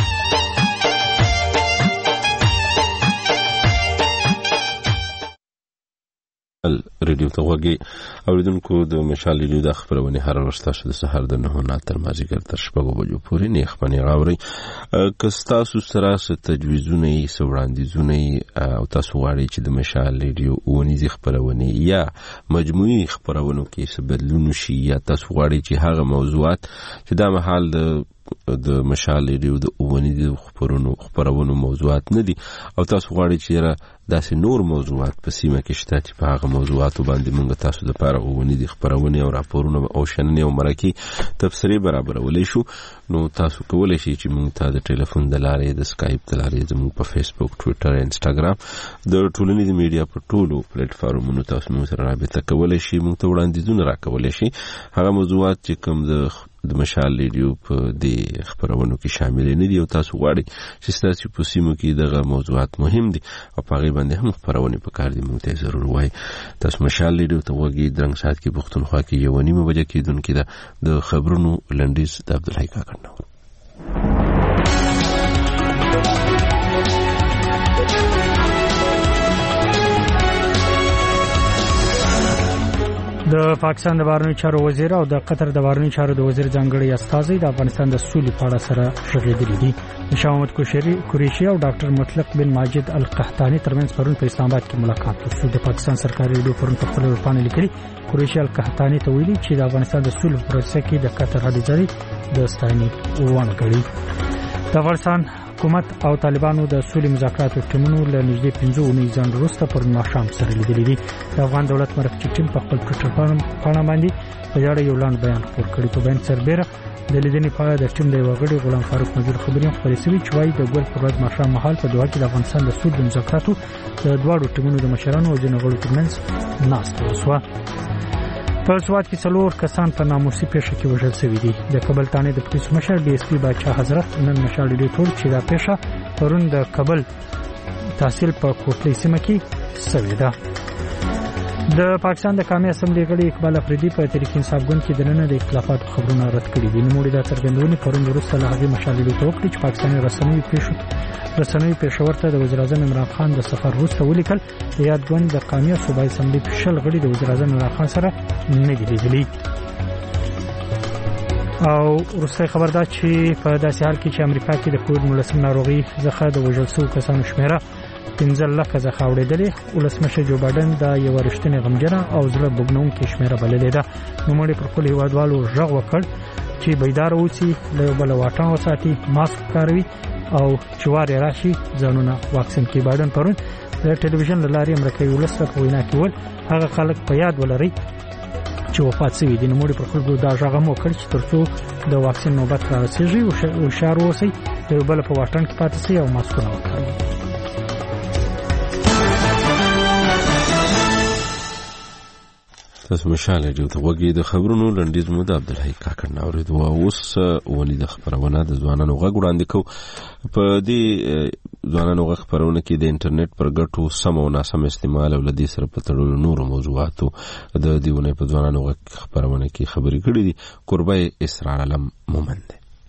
ریډیو ته غوږی اوریدونکو د مشال ریډیو د خبرونه هر ورځ تاسو د سحر د نه نه تر مازیګر تر شپږ بجو پورې نه خبرونه راوړي. که تاسو سره ست تجویزونه یې سوړاندیزونه او تاسو غواړئ چې د مشال ریډیو ونیزي خبرونه یا مجموعي خبرونه کې څه بدلون شي یا تاسو غواړئ چې هغه موضوعات چې د محل د د مشال ریډیو د اونیدي خبرونو خبرونو موضوعات نه دي او تاسو غواړئ چې داسې نور موضوعات په سیمه کې شته چې په هغه موضوعاتو باندې موږ تاسو لپاره اونیدي خبرونه او راپورونه او شننې او مرکي تفسیری برابرولې شو نو تاسو کولای شئ چې موږ ته د ټلیفون د لارې د سکایپ د لارې زموږ په فیسبوک، ټویټر، انسټاګرام د ټولنیزو میډیا په ټولو پلیټ فارمونو تاسو موږ سره رابطه کولای شئ. موږ ته وړاندیزونه راکولای شئ. هغه موضوعات چې کوم د د مشال ریډیو په دې خبرونو کې شامل نه دي او تاسو غواړئ چې تاسو په سیمو کې دغه موضوعات مهم دي او په هغه باندې هم خبرونه پکار دي موږ ته ضرور وای تاسو مشال ریډیو ته وګورئ درنګ سات کې پښتونخوا کې یو نیمه بجې کېدونکې ده د خبرونو لنډیز د عبدالحی کاکړ نو د پاکستان د بهرنیو چارو وزیر او د قطر د بهرنیو چارو د وزیر ځانګړي استازي د افغانستان د سولې په اړه سره شغېدلي دي. شاه محمد قریشي او ډاکټر مطلق بن ماجد القحطاني ترمنځ پرون په اسلام آباد کې ملاقات وشو. د پاکستان سرکاري ریډیو پرون په خپل ورپاڼه لیکلي قریشي القحطاني ته ویلي چې د افغانستان د سولې پروسه کې د قطر هلې ځلې د ستاینې وړ ګڼي. د افغانستان حکومت او طالبانو د سولې مذاکراتو ټیمونو له نږدې پنځه اونۍ ځنډ وروسته پر ماښام سره لیدلي دي. د افغان دولت مرکزي ټیم په خپل ټویټر پاڼه باندې په اړه یو لاند بیان خپور کړی. په بیان سربېره د لیدنې په اړه د ټیم د یو غړي غلام فاروق نذیر خبري خپرې شوې چې وايي د ګل پر ورځ ماښام مهال په دوحه کې د افغانستان د سولې مذاکراتو د دواړو ټیمونو د مشرانو او ځینو غړو ترمنځ ناسته وشوه. په سوات کې څلور کسان په ناموسي پیښه کې وژل شوي دي. د کابل تانې د پولیس مشر ډي اس پي باچا حضرت نن مشال ډي ټول چې دا پیښه پرون د کابل تحصیل په کوټلۍ سیمه کې شوې ده. د پاکستان د قومي اسمبلی غړي اقبال افریدي په تحریک انصاف ګوند کې د نن د اختلافاتو خبرونه رد کړي دي. نوموړي دا څرګندونې پرون وروسته له هغې مشال ډي ته وکړې چې پاکستاني رسنیو پیښو رسنوي پېښور ته د وزیر اعظم عمران خان د سفر وروسته ولیکل د یاد ګوند د قومي او صوبایي اسمبلی شل غړي د وزیر اعظم عمران خان سره نه دي لیدلي. او وروستی خبر دا چې په داسې حال کې چې امریکا کې د کووډ نولس ناروغي څخه د وژل شوو کسانو شمېره پنځه لکه څخه اوړېدلې. ولسمشر جو بایډن دا یوه رښتینې غمجنه او زړه بوږنونکې شمېره بللې ده. نوموړي پر خپلو هېوادوالو غږ وکړ چې بیداره اوسي، له یو بله واټن وساتي، ماسک وکاروي او چې وار یې راشي ځانونه واکسین کړي. بایډن پرون د ټلویزیون له لارې امریکایي ولس ته په وینا کې وویل هغه خلک په یاد ولرئ چې وفات شوي دي. نوموړي پر خلکو دا غږ هم وکړ چې تر څو د واکسین نوبت رارسېږي هوښیار واوسئ، د یو بل په واټن کې پاتې شئ او ماسکونه وکاروئ. تاسو مشال ریډیو ته وګورئ. د خبرونو لنډیز مو د عبدالحی کاکړ نه اورېدو. اوس ونې د خبرونه د ځوانانو غږ وړاندې کوو. په دې ځوانانو غږ خبرونه کې د انټرنیټ پر ګټو سم او ناسم استعمال او له دې سره په تړلو نورو موضوعاتو د دې ونې په ځوانانو غږ خبرونه کې خبرې کړې دي. قربه اسرار علم مومند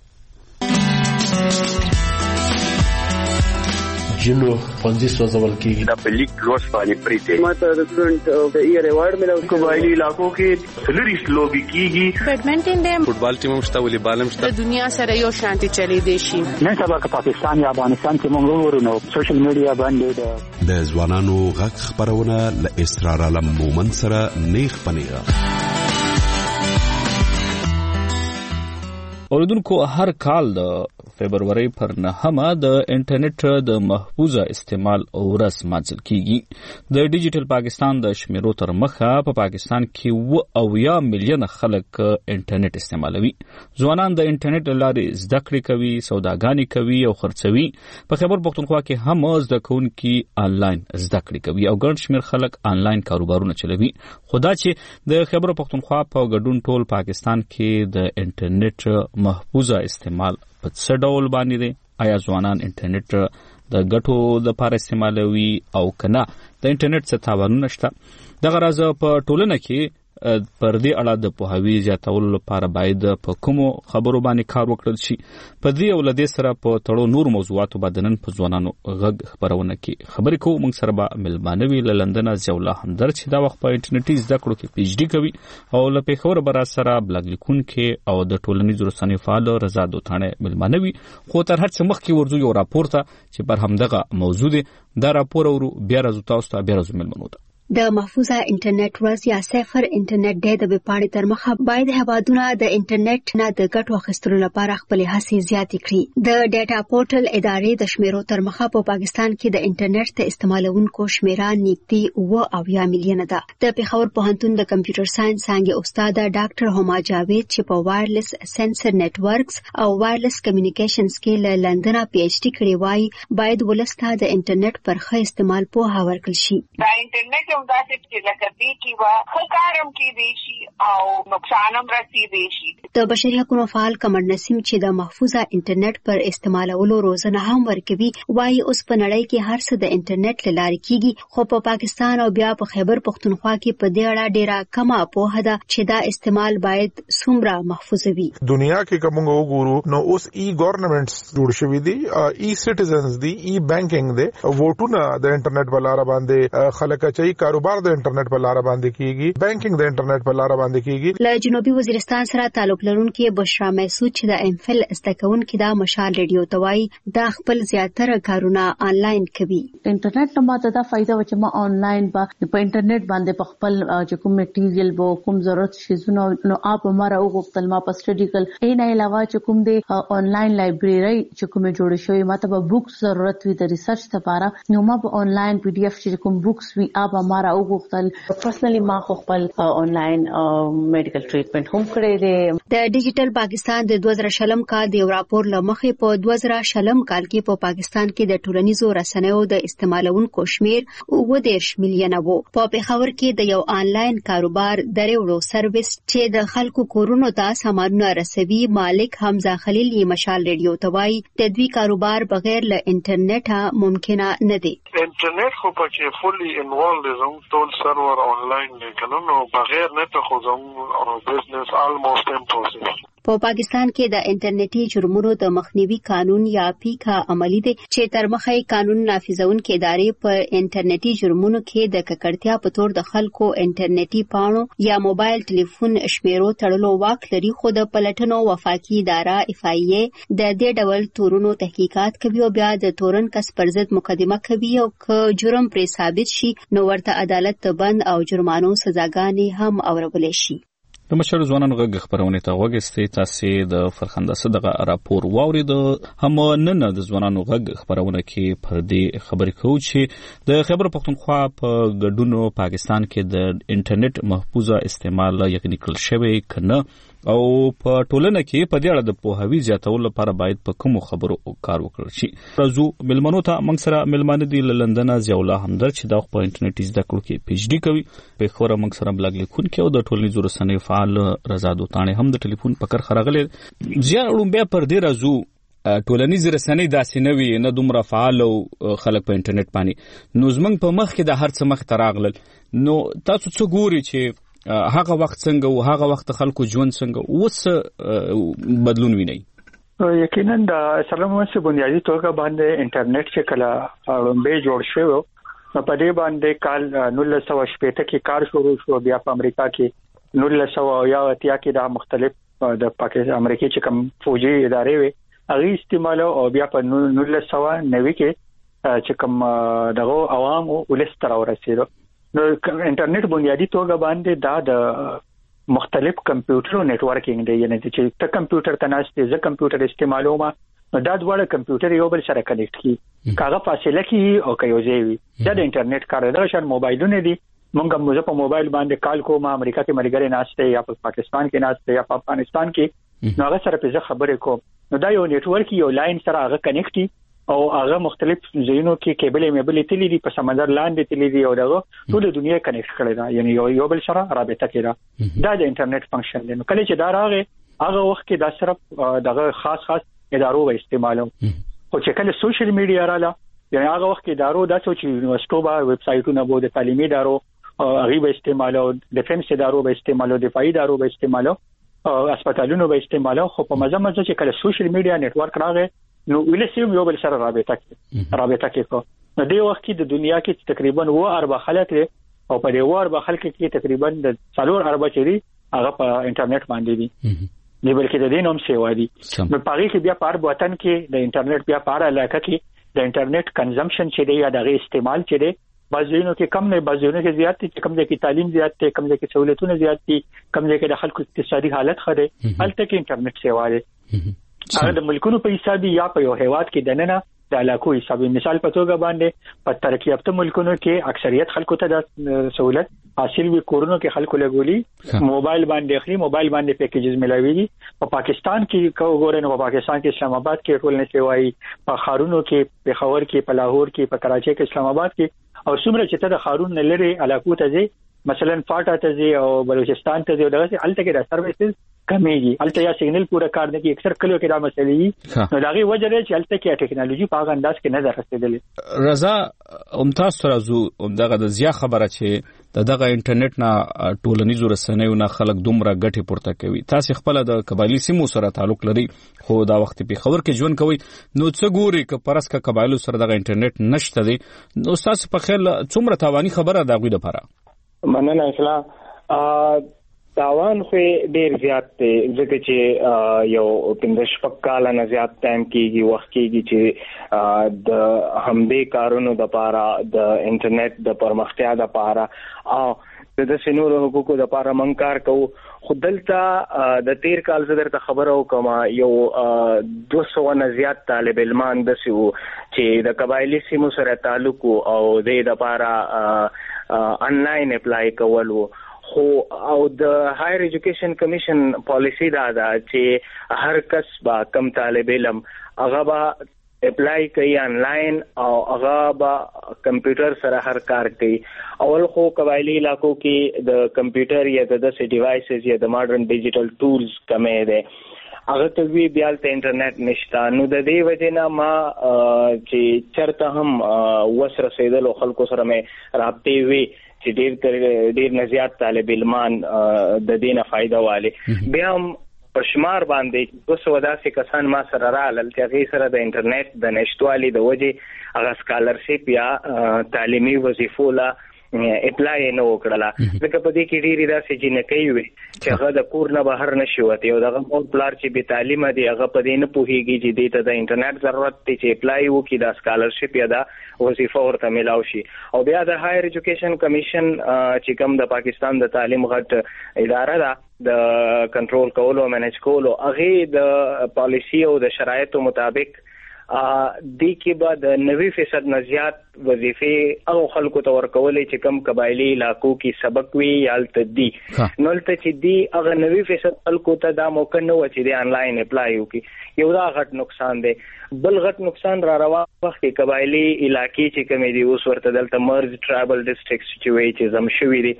جنو پنځه سوځول کېږي. دا په لیک لوس باندې پریته ماته د سټوډنټ د ایئر ایوارډ ملو. قبایلی علاقو کې سلریس لوبي کېږي. بیډمنټن دې فوټبال ټیم مشته ولې بالم شته. د دنیا سره یو شانتي چلی دی شي. نن سبا که پاکستان یا افغانستان کې موږ ورونو سوشل میډیا باندې د ځوانانو غږ خبرونه ل اسرار علم مومن سره نیخ پنیغه. اوریدونکو هر کال د فبرवरी پر نهمه د انټرنیټ د محفوظه استعمال ورځ مانځل کیږي. د ډیجیټل پاکستان د شمیرو تر مخه په پا پاکستان کې و او یا میلیون خلک انټرنیټ استعمالوي. ځوانان د انټرنیټ لارې زده کړې کوي، سوداګانې کوي او خرڅوي. په خیبر پښتونخوا کې هم زده کوونکي آنلاین زده کړې کوي او ګڼ شمېر خلک آنلاین کاروبارونه چلوي. خو دا چې د خیبر پښتونخوا په ګډون ټول پاکستان کې د انټرنیټ محفوظه استعمال په څه ډول باندې دی؟ آیا ځوانان انټرنیټ د ګټو لپاره استعمالوي او کنه د انټرنیټ څه تاوانونه شته؟ دغه راز په ټولنه کې پر دې اړه د پوهاوي زیاتولو لپاره باید په کومو خبرو باندې کار وکړل شي. په دې او له دې سره په تړو نور موضوعاتو باندې نن په ځوانانو غږ خبرونه کې خبرې کوو. موږ سره به ملمانه وي له لندن ضیاءالله همدرد چې دا وخت په انټرنیټي زده کړو کې پی ایچ ډي کوي او له پېښور برا سره بلاګ لیکونکي او د ټولنیزو رسنیو فعال رضا دوتانه ملمانه وي. خو تر هر څه مخکې ورځو یو راپور ته چې پر همدغه موضوع دی. دا راپور ورو بیا راځو تاسو ته بیا راځو ملمنو ته. د محفوظه انټرنیټ ورځ یا صفر انټرنیټ ډے د وپاڼې تر مخه باید هیوادونه د انټرنیټ نه د ګټو اخیستلو لپاره خپل هڅې زیاتې کړي. د ډیټا پورټل ادارې د شمیرو تر مخه په پاکستان کې د انټرنیټ ته استعمالونکو شمیره نږدې اوه اویا میلیونه ده. د پېښور پوهنتون د کمپیوټر ساينس څانګې استاد ډاکټر هما جاوید چې په وایرلس سنسر نتورکس او وایرلس کمیونیکیشنز کې له لندن پی ایچ ډي کړی وای باید ولسته د انټرنیټ پر ښه استعمال پوهه ورکړل شي. د انټرنیټ کې هم داسې چې لکه دې کې به ښه کار هم کېدی شي او نقصان هم رسېدی شي. د بشري حقوقو فعال قمر نسیم چې د محفوظه انټرنیټ پر استعمالولو روزنه هم ورکوي وایي اوس په نړۍ کې هر څه د انټرنیټ له لارې کیږي خو په پاکستان او بیا په خیبر پښتونخوا کې په دې اړه ډېره کمه پوهه ده چې دا استعمال باید څومره محفوظ وي. دنیا کې کوم وګورو نو اوس ای گورنمنټس جوړ شوي دي ای سټیزنز دي ای بانکینګ دي ووټونه د انټرنیټ په لار باندې خلک چي کاروبار د انټرنیټ په لار باندې کیږي بانکینګ د انټرنیټ په لار باندې کیږي. له جنوبي وزیرستان سره تعلق لرونکي بشرا محسود چې د امفل استکون کې د مشال ریډیو توای د خپل زیاتره کارونه آنلاین کوي. انټرنیټ نو ماته دا فائدہ و چې ما آنلاین با په انټرنیټ باندې په خپل چې کوم میټیریل وو کوم ضرورت شي زونه نو اپ ماره او غوښتل ما په سټډیکل اې نه علاوه چې کوم دی آنلاین لایبرری چې کوم جوړ شوی ماته به بوکس ضرورت وي د ریسرچ لپاره نو ما په آنلاین پی ډی اف چې کوم بوکس وی اپ ماره او غوښتل پرسنلی ما خپل آنلاین میډیکل ټریټمنټ هم کړی دی. د ډیجیټل پاکستان د دوه زره شلم کال د راپور لمخې په دوه زره شلم کال کې په پاکستان کې د ټولنیزو رسنیو د استعمالونکو شمیر اووه دېرش میلیونه وو. په پیښور کې د یو آنلاین کاروبار درېوړو سرویس چې د خلکو کورونو ته سامانونه رسوي مالک حمزه خلیل یې مشال ریډیو ته وایي د دوی کاروبار بغیر له انټرنیټه ممکنه نه دی. انټرنیټ خو پکې فولي انوالډ دی زموږ ټول سرور آنلاین دی کنه نو بغیر نت خو زموږ بزنس آلموست امپوسیبل. په پاکستان کې د انټرنیټي جرمونو د مخنیوي قانون یا پیکا عملی دی چې تر مخه قانون نافذونکې ادارې په انټرنیټي جرمونو کې د ککړتیا په تور د خلکو انټرنیټي پاڼو یا موبایل ټلیفون شمیرو تړلو واک لري خو د پلټنو وفاقي اداره اف ای ای د دې ډول تورونو تحقیقات کوي او بیا د تورن کس پر ضد مقدمه کوي او که جرم پرې ثابت شي نو ورته عدالت ته بند او جرمانو سزاګانې هم اورولې شي. د مشر ځوانانو غږ خبرونه ته وګستې تاسو د فرخنده صدقه راپور واورید هم نن د ځوانانو غږ خبرونه کې پر دې خبرې کوو چې د خیبر پښتونخوا په ګډونو پاکستان کې د انټرنیټ محفوظه استعمال یقیني کړل شوی کنه او په ټولنه کې په دې اړه د پوهاوی زیاتولو لپاره باید په کوم خبرو کار وکړل شي. راځو ملمنو ته موږ سره ملمانه دي له لندن ضیاءالله همدرد چې د په انټرنیټ زده کړو کې پی ایچ ډي کوي په خبره موږ سره بلاګ لیکونکي او د ټولنیزو رسنیو فعال رضا دوتانه هم د ټلیفون پکر خراغله زیار اړومبه پر دې راځو ټولنیز رسنۍ داسې نه وي نه دومره فعال او خلک په انټرنیټ باندې نو زمنګ په مخ کې د هر څه مخ تراغلل نو تاسو څه ګوري چې هغه وخت څنګه او هغه وخت خلکو ژوند څنګه اوس بدلون ویني؟ یقینا د سلام مسه بنیادی توګه باندې انټرنیټ چې کله اړومبه جوړ شو نو په دې باندې کال نولس سوه شپېته کې کار شروع شو بیا په امریکا کې نولس سوه اویا اتیا کې دا مختلف د پاکستان امریکای چې کوم فوجي ادارې وي هغه استعمال او بیا په نولس سوه نوي کې چې کوم دغه عوام او ولس تر ورسېدو نو انټرنیټ بنیادی توګه باندې دا د مختلف کمپیوټر نتورکینګ دی یعنی چې ته کمپیوټر ته ناشته ز کمپیوټر استعمالوم نو دا ډول کمپیوټر یو بل سره کنیکټ کی کاغه فاصله کی او کيوځي وي دا د انټرنیټ کار دی شان موبایلونه دي مونږه موږ په موبایل باندې کال کوم امریکا کې ملګری ناشته یا په پاکستان کې ناشته یا په افغانستان کې نو هغه سره په خبرې کوم نو دا یو نتورک یو لاین سره هغه کنیکټ او هغه مختلف ځایونو کې کیبلې مېبلې تللي دي په سمندر لاندې تللي دي او دغه ټول دنیا کنیکټ کړي دا یعنی یو یو بل سره رابطه کړي دا د انټرنیټ فنکشن دی نو کله چې دا راغی هغه وخت کې دا صرف دغه خاص خاص ادارو به استعمالو خو چې کله سوشل میډیا رااله یعنی هغه وخت کې ادارو دا چې یونیورسيټو با ویب سایټونه بو د تعلیمي ادارو هغه به استعمالو ډیفنس ادارو به استعمالو دفاعي ادارو به استعمالو هسپتالونو به استعمالو خو په مزه مزه چې کله سوشل میډیا نتورک راغی نو ولسیم یو بل سره رابطه کوي رابطه کوي نو د وخت کې د دنیا کې تقریبا و اربع خلک او په دې و اربع خلک کې تقریبا د څلور اربع چری هغه په انټرنیټ باندې دي نه بلکې د دې نوم سیوا دي نو پاره کې بیا په وطن کې د انټرنیټ بیا په علاقه کې د انټرنیټ کنزمپشن چې دی یا د استعمال چې دی بعضینو کې کم نه بعضینو کې زیات دي کم ځای کې تعلیم زیات دي کم ځای کې سہولتونه زیات دي کم ځای کې د خلکو اقتصادي حالت خره هلته کې انټرنیټ سیوا دی هغه د ملکونو په حساب یا په یو هیواد کې دننه د علاقو حساب. مثال په توګه باندې په ترقی یافته ملکونو کې اکثریت خلکو ته د سہولت حاصل وي، کورونو کې خلکو لګولي موبایل باندې اخلي، موبایل باندې پیکیجز ملاويږي. په پاکستان کې کو ګورنه په پاکستان کې اسلام آباد کې ټول نه سیوای، په خارونو کې، پېښور کې، په لاهور کې، په کراچۍ کې، اسلام آباد کې، او څومره چې ته د خارون نه لري علاقو ته ځي، مثلا فاټا ته ځي او بلوچستان ته ځي، دغه الته کې د سرویسز کمیږي، الته یا سیګنل پورا کار نه کوي. اکثر کلیو کې دا مسلې نو دغه وجه لري چې الته کې ټیکنالوژي په هغه انداز کې نه ده رسیدلې. رضا ممتاز ترازو دغه د زیات خبره چې دغه انټرنیټ نه ټولنیزو رسنیو نه خلک دومره ګټه پورته کوي. تاسو خپل د قبایلی سیمو سره تعلق لري، خو دا وخت په خبر کې ژوند کوي، نو څه ګوري ک پرس ک قبایلو سره دغه انټرنیټ نشته دي، نو تاسو په خیال څومره تاوانی خبره دا غوي د لپاره؟ مننه اسلام. تاوان خو ډیر زیات دی، ځکه چې یو پنځه شپږ کال نه زیات ټایم کېږي وخت کېږي چې د همدې کارونو د لپاره د انټرنیټ د پرمختیا د لپاره او د سينورو حقوقو د لپاره مونږ کار کوو. خو دلته د تیر کال زه درته خبره وکم یو دوه سوه نه زیات طالب علمان داسې وو چې د قبایلي سیمو سره تعلق او د دې لپاره انلاین اپلای کول وو. خو او د هایر ایجوکیشن کمیشن پالیسی دا ده چې هر کس با کم طالب علم هغه با اپلای کوي انلاین او هغه با کمپیوټر سره هر کار کوي. اول خو قبایلی علاقو کې د کمپیوټر یا د داسې ډیوایسز یا د ماډرن ډیجیټل ټولز کمې ده، هغه ته وی بیا ته انټرنیټ نشته. نو د دې وجه نه ما چې چرته هم وسره سیدل خلکو سره مې رابطې وی چې ډیر تر ډیر نه زیات طالب علمان د دینه فائدہ والي. بیا هم په شمار باندې دوه سوه داسې کسان ما سره رالل چې هغه سره د انټرنیټ د نشټوالي د وجې هغه سکالرشپ یا تعلیمي وظیفو لا اپلای نه وکړه، ځکه په دې کې ډېری داسې جنکۍ وي چې هغه د کور نه بهر نشي وتی او دغه مور پلار چې بې تعلیمه دی هغه په دې نه پوهېږي چې دې ته د انټرنیټ ضرورت دی چې اپلای وکړي، دا سکالرشپ یا دا وظیفه ورته میلاو شي. او بیا د هایر ایجوکیشن کمیشن چې کوم د پاکستان د تعلیم غټ اداره ده د کنټرول کولو او مینج کولو، هغه د پالیسی او د شرایطو مطابق دی کې به د نوي فیصد نه زیات وظیفې او خلکو ته ورکولې چې کم قبایلی علاقو کې سبق وي یا الته دي. نو الته چې دي هغه نوي فیصد خلکو ته دا موقع نه و چې د انلاین اپلای وکړي. یو دا غټ نقصان دی. بل غټ نقصان را روان وخت کې قبایلی علاقې چې کومې دي اوس ورته دلته مرز ټرایبل ډسټرکټس چې وایي چې زم شوي دي،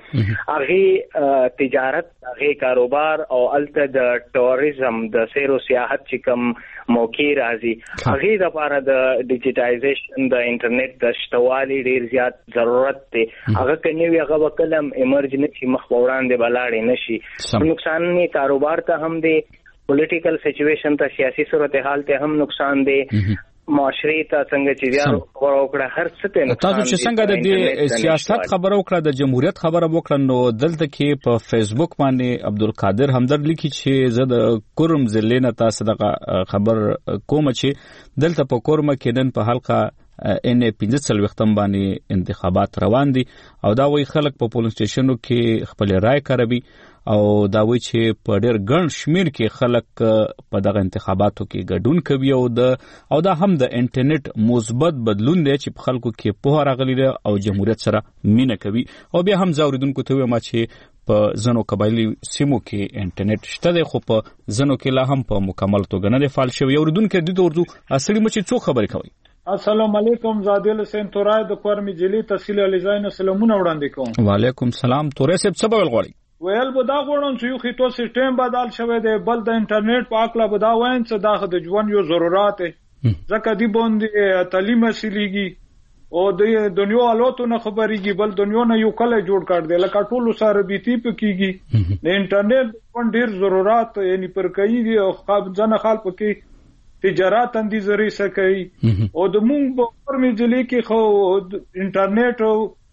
هغه تجارت، هغه کاروبار او الته د ټوریزم د سیر او سیاحت چې کوم موقع راځي، هغه د لپاره د ډیجیټایزیشن د انټرنیټ د شتوالي ډیر زیات ضرورت دی. هغه کني وی هغه وکلم ایمرجنسي مخ وړاندې بلاړې نشي. نقصان نه کاروبار ته هم دی، پولیټیکل سچويشن ته، سیاسي صورتحال ته هم نقصان دی، معاشري ته څنګه چې بیا وروکړه هر څه ته نقصان. تاسو چې څنګه د سیاست خبرو وکړه، د جمهوریت خبره وکړه، نو دلته کې په فیسبوک باندې عبدالقادر همدرد لیکي چې زه د کورم ضلع نه تاسو دغه خبر کوم چې دلته په کورم کې نن په حلقه ان پنځه څلوېښتم باندې انتخابات روان دي او دا وایي خلک په پولینګ سټیشنو کې خپل رائے کاروي او دا وایي چې په ډېر ګڼ شمیر کې خلک په دغه انتخاباتو کې ګډون کوي او د او دا هم د انټرنیټ مثبت بدلون دی چې په خلکو کې پوهه راغلی ده او جمهوریت سره مینه کوي. او بیا هم زه اورېدونکو ته وایم چې په ځینو قبایلي سیمو کې انټرنیټ شته دی، خو په ځینو کې لا هم په مکمل توګه نه دی فعال شوی. اورېدونکي دې ته ورځو اصلي مچې څو خبرې کوي. السلام علیکم، زادل حسین تورای د کورمی جلی تحصیل علیزاین سلامونه وړاندې کوم. وعلیکم السلام. تورای صاحب څه بول غواړي؟ ویل به دا غواړم چې یو خېټو سیستم بدل شوی دی، بل د انټرنیټ په اړه به دا وایم چې دا د ژوند یو ضرورت دی، ځکه دی باندې تعلیم حاصلېږي او د دنیا حالاتو نه خبرېږي، بل دنیا نه یو کله جوړ کړ دی لکه ټولو سره بیتی پکېږي. د انټرنیټ ډېر ضرورت یعنی پر کوي او ځنه خلک پکې تجارت اندی زری سکی او د مونږ په کورمی ضلع کې خو انټرنیټ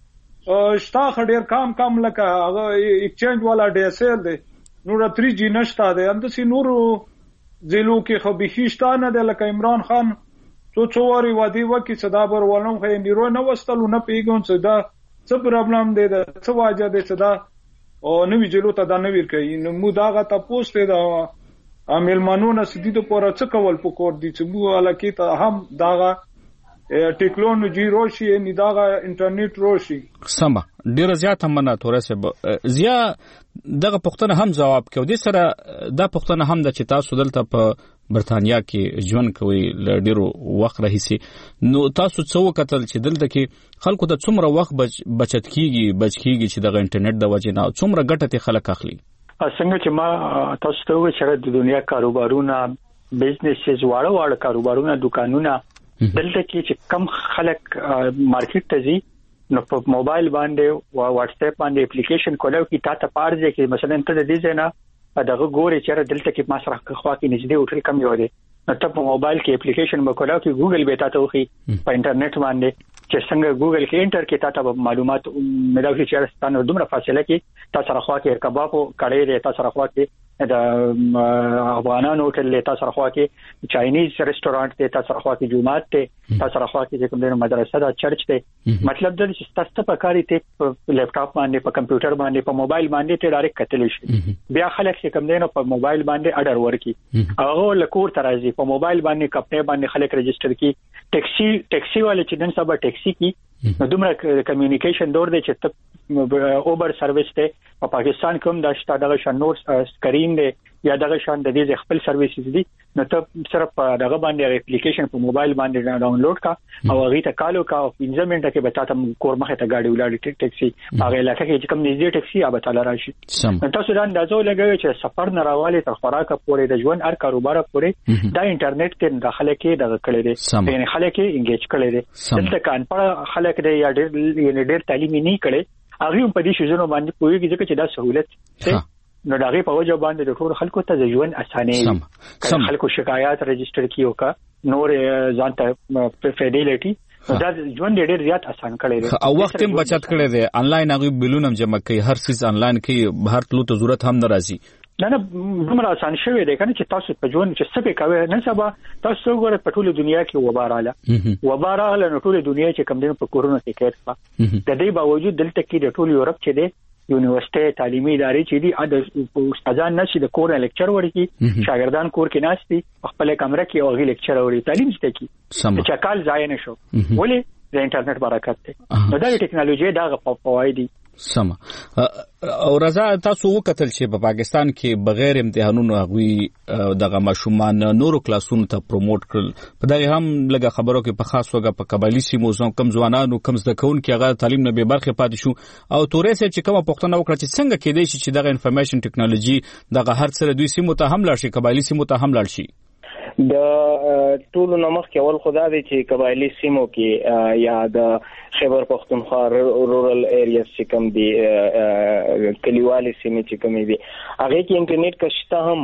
او شتا خډیر کام کام لکه هغه ایکسچینج والا ډی اس ال دی، نور تری جی نشتا دی، اندسي نور ضلعو کې خو به شتا نه دی. لکه عمران خان څو څو وری وادي وکي صدا بر ولوم خو نیرو نه وستلو نه پیګون څه دا څه پرابلم دی، دا څه واجه دی څه دا او نوې ضلعو ته دا نویر کوي. نو مو دا غته پوسټ دی دا عامل مانونه سدي د پوره څه کول پکور دي چې مو الکه ته هم داغه ټیکنالوژي روشي نه دا انټرنیټ روشي سم ډیر زیات هم نه تورسه زیا دغه پښتنه هم جواب کوي د سره دا پښتنه هم د چې تاسو دلته په برتانیا کې ژوند کوي ل ډیرو وخت راهیسي نو تاسو څو کتل چې دلته کې خلکو ته څومره وخت بچت کیږي بچ کیږي چې د انټرنیټ د وجې نه څومره ګټه خلک اخلي څنګه چې ما تاسو ته وایي چې د دنیا کاروبارونه بزنسز واړه واړه کاروبارونه دکانونه دلته کې چې کم خلک مارکیټ ته ځي نو په موبایل باندې او واتس اپ باندې اپلیکیشن کولو کې تا ته پارځي کې مثلا ته د دې نه دغه ګوري چې دلته کې ما سره خوا کې نږدې اوټل کم یو دی نو ته په موبایل کې اپلیکیشن وکولو کې ګوګل به تا ته وخی په انټرنیټ باندې چې څنګه ګوګل کې انټر کې تا ته معلومات ملاوي چې ستاسو دومره فاصله کې تاسو سره خوا کې کباب کړي تاسو سره خوا کې د افغانانو هوټل له تاسو سره خوا کې چاینیز ریسټورانټ ته تاسو سره خوا کې جمعات ته تاسو سره خوا کې کوم د مدرسه دا چرچ ته مطلب دا چې تاسو په کاری ته په لپټاپ باندې په کمپیوټر باندې په موبایل باندې ته ډایرکټ کتل شي بیا خلک چې کوم دینو په موبایل باندې اډر ورکي هغه لکور ترازی په موبایل باندې کپنه باندې خلک رجستر کی ټیکسي ټیکسي والے چې نن سبا ټیکسي کی نو دومره کمیونیکیشن دور دی چې اوبر سرویس ته په پاکستان کوم د شتاده شنور سکرین دی یا دغه شان د دې خپل سرویسز دي نو ته صرف دغه باندې اپلیکیشن په موبایل باندې ډاونلوډ کا او هغه ته کالو کا او پنځه منټه کې به تاسو کور مخه ته گاډي ولاړ ټیکسي هغه علاقې کې کوم نږدې ټیکسي هغه تعالی راشي تاسو دا اندازو لګوي چې سفر نه راواله تر خوراک پورې د ژوند هر کاروبار پورې دا انټرنیټ ته داخله کې دغه کړی دی یعنی خلک یې انګیج کړی دی دلته کان په خلک دی یا ډېر یعنی ډېر تعلیمي نه کړي هغه په دې شوزونو باندې پوهیږي چې دا سہولت څه نو دا غي په وجه باندې د ټول خلکو ته د ژوند اسانه خلکو شکایت رجستر کیو کا نور ځان ته فیډیلیټي دا ژوند ډېر زیات اسان کړی دی او وخت هم بچت کړی دی انلاین هغه بلونه جمع کوي هر څه انلاین کوي بهر تلو ته ضرورت هم ناراضي نه نه دومره اسان شوی دی کنه چې تاسو په ژوند کې څه به کوي نن سبا تاسو وګورئ په ټوله دنیا کې وباراله وباراله نو ټوله دنیا چې کوم دین په کورونا کې کېد په د دې باوجود دلته کې د ټول یورپ چې دی یونیورسيټي تعلیمي ادارې چې دي د استادان نشي د کور لیکچر ورکي شاګردان کور کې ناشتي خپل کمره کې او غي لیکچر اوري تعلیم شته کی چې کال ځای نه شو ولې د انټرنیټ برکت ته نو دا ټیکنالوژي دا غو فواید سم او رضا تاسو وکتل چې په پاکستان کې بغیر امتحانونو هغوی دغه ماشومان نورو کلاسونو ته پروموټ کړل په دغه هم لږه خبرو کې په خاص توګه په قبایلی سیمو زم کم ځوانانو کم زده کوونکي هغه تعلیم نه به برخه پاتې شو او تورې سره چې کومه پښتنه وکړه چې څنګه کېدای شي چې دغه انفارمیشن ټیکنالوژي دغه هر سره دوی سیمو ته هم لاړ شي قبایلی سیمو ته هم لاړ شي د ټولو نمخ کې اول خدا دې چې قبایلی سیمو کې یا د خیبر پختونخوا رورل ایریاز چې کوم دي کلیوالي سیمې چې کوم دي هغه کې انټرنیټ کشته هم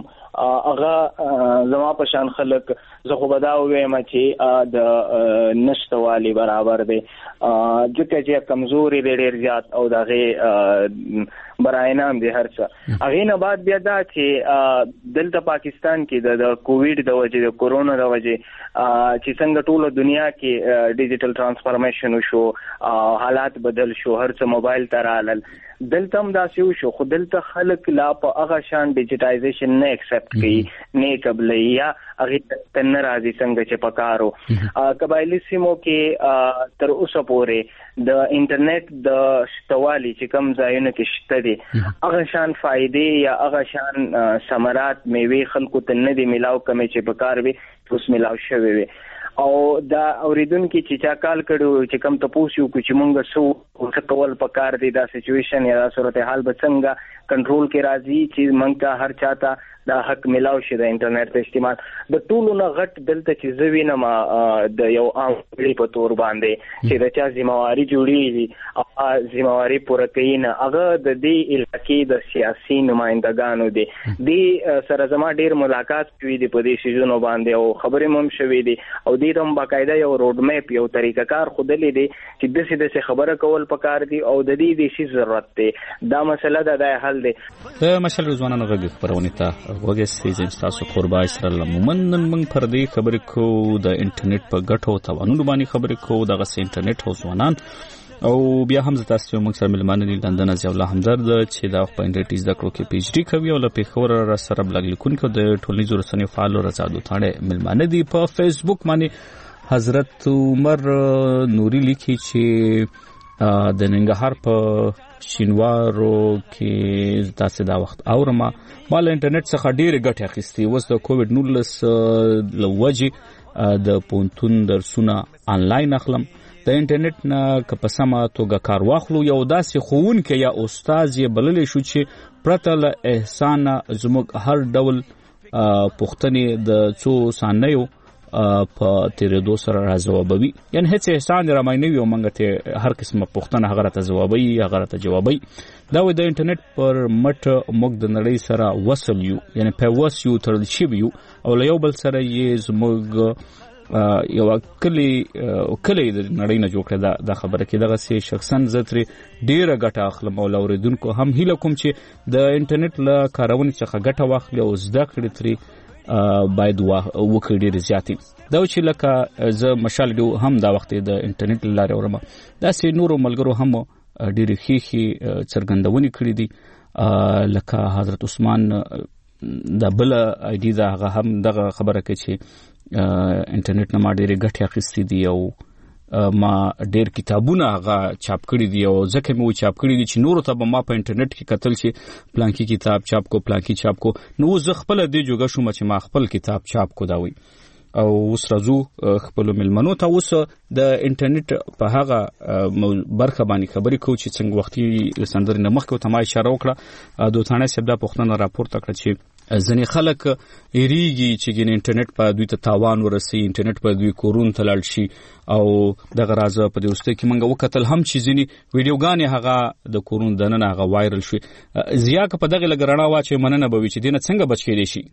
هغه زما په شان خلک زه خو بداو وایم چې د نشټوالي برابر دي ځکه چې کمزوري ډېر زیات او دغه براینام دي هر څه هغه نه بعد بیا دا چې دلته پاکستان کې د کووډ د وجې د کورونا د وجې چې څنګه ټوله دنیا کې ډیجیټل ترانسفارمیشن شو حالات بدل شو هر څه موبایل ته رالل دلته هم داسې وشو خو دلته خلک لا په هغه شان ډیجیټایزیشن نه اکسپټ کوي نه قبلې یا هغه تن راځي څنګه چې پکارو قبایلی سیمو کې تر اوسه پورې د انټرنیټ د شتوالي چې کم ځایونه کې شته دي هغه شان فائدې یا هغه شان ثمرات میوه خلکو ته نه دي ملاو کمې چې پکار وي اوس ملاو شوی وي او دا اوریدونکو چې چا کال کړو چې کم تاسو یو چې مونږ سو څه کول پکار دي دا سچويشن یا صورتحال به څنګه کنټرول کې راځي چې مونږ ته هر چاته دا حق ملاو شي د انټرنیټ په استعمال د ټولو نه غټ دلته چې زوینه ما د یو عام لري په تور باندې چې د چا ذمہواری جوړیږي او ذمہواری پوره کوي نه هغه د دې علاقې د سیاسي نمائندګانو دي د سره زما ډیر ملاقات کوي د په دې شیزونو باندې او خبرې مم شوي دي او د دې هم باقاعده یو روډ میپ یو طریقه کار خودلې دي چې د سې د خبره کول پکار دي او د دې د شي ضرورت دی دا مسله ده د حل دی د مشل روزانه غږ خبرونه ته وګورئ چې تاسو قربا اسرائیل مومن من پر دې خبرې کو د انټرنیټ په ګټو او توانونو باندې خبرې کو دغه انټرنیټ او ځوانان او بیا هم تاسو موږ سره ملمانه دي لندن از الله همدرد چې دا په انټرنیټ زده کړو کې پی ایچ ډی کوي او له پیښور را سره بلګ لیکونکو د ټولنیزو رسنیو فعال رضا دوتانه ملمانه دي په فیسبوک باندې حضرت عمر نوري لیکي چې د ننګرهار په شینوارو کې تاسو دا وخت اورما مال انټرنیټ څخه ډېر ګټه اخیستي وس د کووډ نولس لوجه د پونتون درسونه انلاین اخلم د انټرنیټ نه کپسمه توګه کار واخلو یو داسې خوون کې یا استاد یې بللې شو چې پرته له احسان زموږ هر ډول پښتنې د څو سانیو په تیرېدو سره راځوابوي یعنی هیڅ احسان رامای نه وي مونږ ته هر قسمه پښتنه هغه ته جوابوي هغه ته جوابوي دا و د انټرنیټ پر مټ موږ د نړۍ سره وصل یو یعنی په وس یو ترل شي یو او له یو بل سره یې زموږ یو کلی کلی د نړۍ نه جوړ کړه دا خبره کې دغه سي شخصا زتري ډیره ګټه اخلم او لوریدونکو هم هیله کوم چې د انټرنیټ له کارونې څخه ګټه واخلي او زده کړي ترې باید وکړي ډېر زیاتې دا چې لکه زه مشال دیو هم دا وخت د انټرنیټ لاره ورما دا سي نورو ملګرو هم ډېر خيخي څرګندونې کړې دي لکه حضرت عثمان د بل اې ډي دا هغه هم دغه خبره کوي چې انټرنیټ نه ما ډېر ګټه اخیستې دي او ما ډېر کتابونه هغه چاپ کړي دي او ځکه مې و چاپ کړي دي چې نورو ته به ما په انټرنیټ کې کتل چې پلانکی کتاب چاپ کو پلانکی چاپ کو نو زه خپل دې جوګه شوم چې ما خپل کتاب چاپ کو دا وي او اوس راځو خپل ملمنو ته اوس د انټرنیټ په هغه برخه باندې خبرې کوو چې څنګه وختي سندرې نه مخکې ته ما اشاره وکړه دوه ثانیه سبدا پښتنه راپورته کړ چې ځنې خلک ایریږي چې ګین انټرنیټ په دوی ته تاوان ورسي انټرنیټ په دوی کورون ته لاړ شي او دغه راز په دې وسته کې منګه وکتل هم چې ځنې ویډیوګانې هغه د کورون دننه هغه وایرل شي زیاک په دغه لګرانه واچې مننه به چې دینه څنګه بچ کېدې شي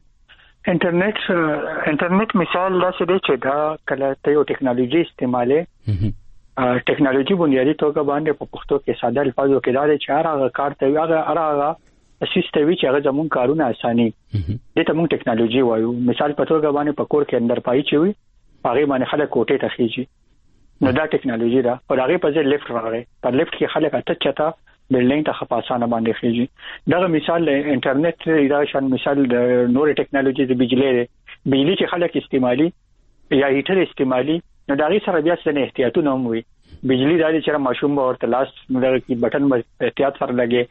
انټرنیټ انټرنیټ مثال داسې دی چې دا کله ته یو ټیکنالوژي استعمالې ټیکنالوژي بنیادی توګه باندې په پښتو کې ساده الفاظو کې دا چې هغه کار ته هغه هغه اسیستوي چې هغه زموږ کارونه اساني دې ته موږ ټیکنالوژي وایو مثال په توګه باندې په کور کې اندر پای چوي هغه باندې خلک کوټه ته خيږي نو دا ټیکنالوژي ده پر هغه په ځای لیفت راغی پر لیفت کې خلک اته چتا بلډینګ ته خپاسانه باندې خيږي دا مثال انټرنیټ دا شان مثال د نور ټیکنالوژي د بجلی بجلی چې خلک استعمالي یا هیټر استعمالي نو دا غي سره بیا څه احتیاطونه هم وي بجلی دا چې ماشوم به ورته لاس نو کې بٹن احتیاط سره لګي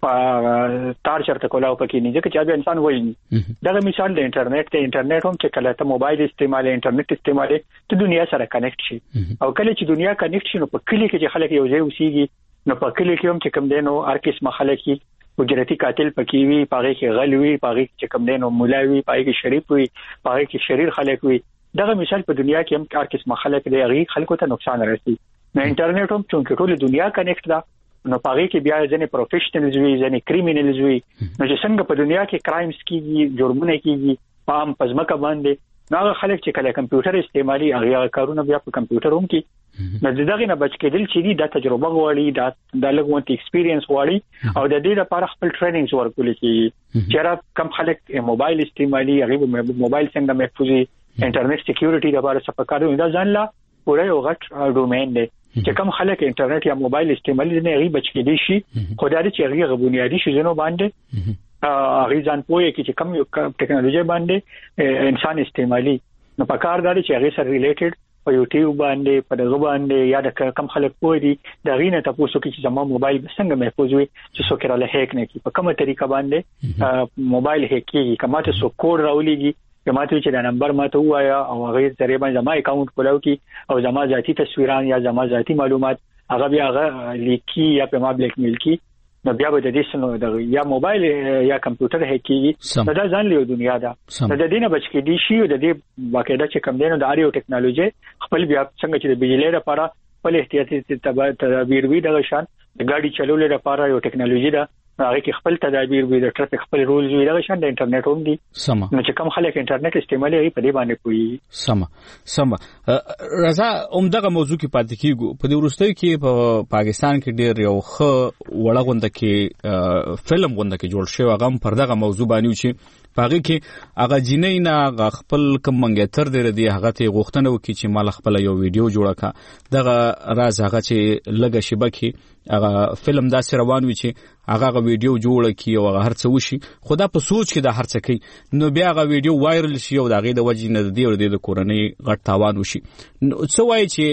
تار چرته کولاو پکې نه ځکه چې انسان وایي دا مثال د انټرنیټ ته انټرنیټ هم چې کله ته موبایل استعمال انټرنیټ استعمال ته دنیا سره کنیکټ شي او کله چې دنیا کنیکټ شي نو په کلی کې چې خلک یو ځای اوسېږي نو په کلی کې هم چې کوم دینو هر قسم خلک کې وجرتي قاتل پکې وي پاره کې غل وي پاره کې کوم دینو مولا وي پاره کې شریف وي پاره کې شریر خلک وي دغه مثال په دنیا کې هم هر قسم خلک دی هغه خلکو ته نقصان رسي نو انټرنیټ هم چې ټول دنیا کنیکټ ده نو پاره کې بیا ځنې پروفیشنلز وي ځنې کریمینلز وي نو چې څنګه په دنیا کې کرایمز کیږي جرمونه کیږي په عام پزماکه باندې نو خلک چې کله کمپیوټر استعمالي هغه کارونه بیا په کمپیوټر هم کې نو دغه نه بچ کېدل چې دا تجربه غواړي دا د لګونت ایکسپیرینس غواړي او د دې لپاره خپل ټریننګز ورکول کیږي چې را کم خلک موبایل استعمالي هغه موبایل څنګه محفوظي انټرنیټ سکیورټي لپاره څه پکاره دا ځان لا پوره یو غټ ډومین دی چې کوم خلک انټرنیټ یا موبایل استعمالي نه غي بچ کېدي شي خدای دې چې هغه بنیادی شیزونو باندې هغه ځان پوهه کې چې کوم ټیکنالوژي باندې انسان استعمالي نو په کار غاړي چې هغه سره ریلیټډ په یوټیوب باندې په دغه باندې یا د کوم خلک پوه دي دا غینه تاسو کې چې زموږ موبایل څنګه محفوظ وي چې څوک را له هیک نه کی په کومه طریقه باندې موبایل هیک کیږي کما ته څوک کوډ راولېږي کماته چې دا نمبر ماته وایا او هغه ذریعہ باندې زما اکاونټ کولاو کی او زما ذاتی تصویران یا زما ذاتی معلومات هغه بیا هغه لیکي یا په ما بلیک میل کی نو بیا به د دې سنو د یا موبایل یا کمپیوټر هکیږي دا ځان له دنیا دا د دې نه بچ کې دي شي د دې واقعده چې کم دینو د اړیو ټیکنالوژي خپل بیا څنګه چې د بجلی لپاره خپل احتیاطي تدابیر وي د شان د ګاډي چلولو لپاره یو ټیکنالوژي دا هغه کې خپل تدابیر وي د ټریفیک خپل رولز وي دا شان د انټرنیټ هم دي سم نو چې کوم خلک انټرنیټ استعمالي په دې باندې کوي سم سم رضا عمدغه موضوع کې پاتې کیږو په دې ورستۍ کې په پاکستان کې ډېر یو خ وړغوند کې فلم غوند کې جوړ شوی هغه پر دغه موضوع باندې چې پاغي کې هغه جنې نه خپل کم منګتر دی ردی هغه ته غوښتنه وکړي چې مال خپل یو ویډیو جوړه کا دغه راز هغه چې لګه شبکه هغه فلم داسې روان وي چې هغه غو ویډیو جوړه کی او هغه هرڅه وشي خدا په سوچ کې دا هرڅه کوي نو بیا هغه ویډیو وایرل شي او دغه د وجې نه دی ور د کورنۍ غټ تاوان وشي نو څه وایي چې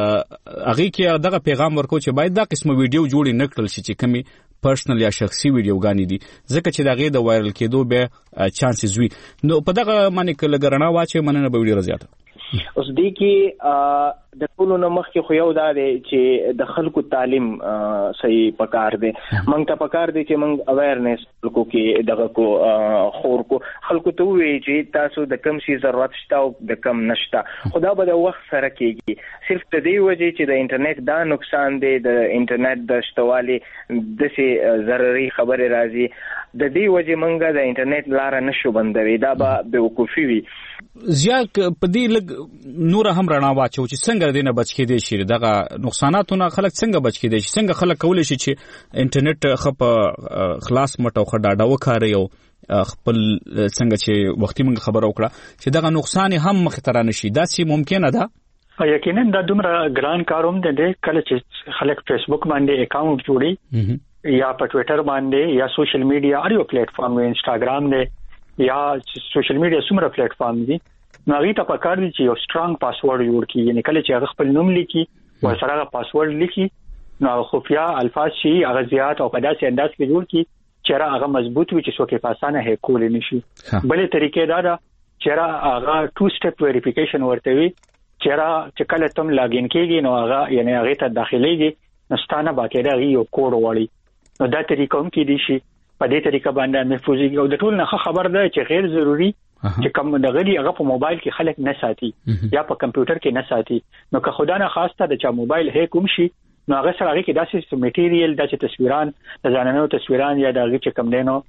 هغه کې دغه پیغام ورکو چې باید دا قسمه ویډیو جوړې نکړل شي چې کمی پرسنل یا شخصي ویډیوګانې دي ځکه چې دغه د وایرل کېدو به چانسز وي نو په دغه باندې کله ګرنا واچي مننه به ویډیو زیاته اوس دی کې د ټولو نه مخکې خو یو دا دی چې د خلکو تعلیم صحیح پکار دی موږ ته پکار دی چې موږ اویرنس خلکو کې دغه کو خور کو خلکو ته وی چې تاسو د کم شي ضرورت شته او د کم نشته خدا به د وخت سره کېږي صرف د دې وجې چې د انټرنیټ دا نقصان دی د انټرنیټ د شتوالي د سي ضرري خبره راځي د دې وجې موږ د انټرنیټ لار نشو بندوي دا به بیوقوفي وي زیات په دې لګ نور هم رڼا واچو چې څنګه دینه بچ کې دي شي دغه نقصاناتونه خلک څنګه بچ کې دي شي څنګه خلک کولای شي چې انټرنیټ خپ خلاص مټو خډاډه وکړي او خپل څنګه چې وختي موږ خبر وکړه چې دغه نقصان هم مختره نشي دا سي ممکنه ده یقینا دا دومره ګران کاروم دی کله چې خلک فیسبوک باندې اکاونټ جوړي یا په ټوئیټر باندې یا سوشل میډیا اړ یو پلیټ فارم انسټاګرام دی یا سوشل میډیا څومره پلیټ فارم دي نو هغه ته پکار دي چې یو سترونګ پاسورډ جوړ کړي یعنی کله چې هغه خپل نوم لیکي او سره هغه پاسورډ لیکي نو خفیا الفاظ شي هغه زیات او په داسې انداز کې جوړ کړي چې هغه مضبوط وي چې څوک په اسانه هیک کول نشي بلې طریقې دا ده چې هغه ټو سټپ ویریفیکیشن ورته وي چې چې کله تم لاګین کېږي نو هغه یعنی هغه ته داخليږي نو ستانه باقاعده یو کوډ وړي نو دا طریقه هم کې دي شي په دې طریقه باندې محفوظي او د ټول نه خبر ده چې غیر ضروري چې کوم د غړي هغه په موبایل کې خلک نه ساتي یا په کمپیوټر کې نه ساتي نو که خدای نه خواسته د چا موبایل هیک کوم شي نو هغه سره هغه کې داسې میټیریل داسې تصویران د ځانونو تصویران یا د هغه چې کوم دینو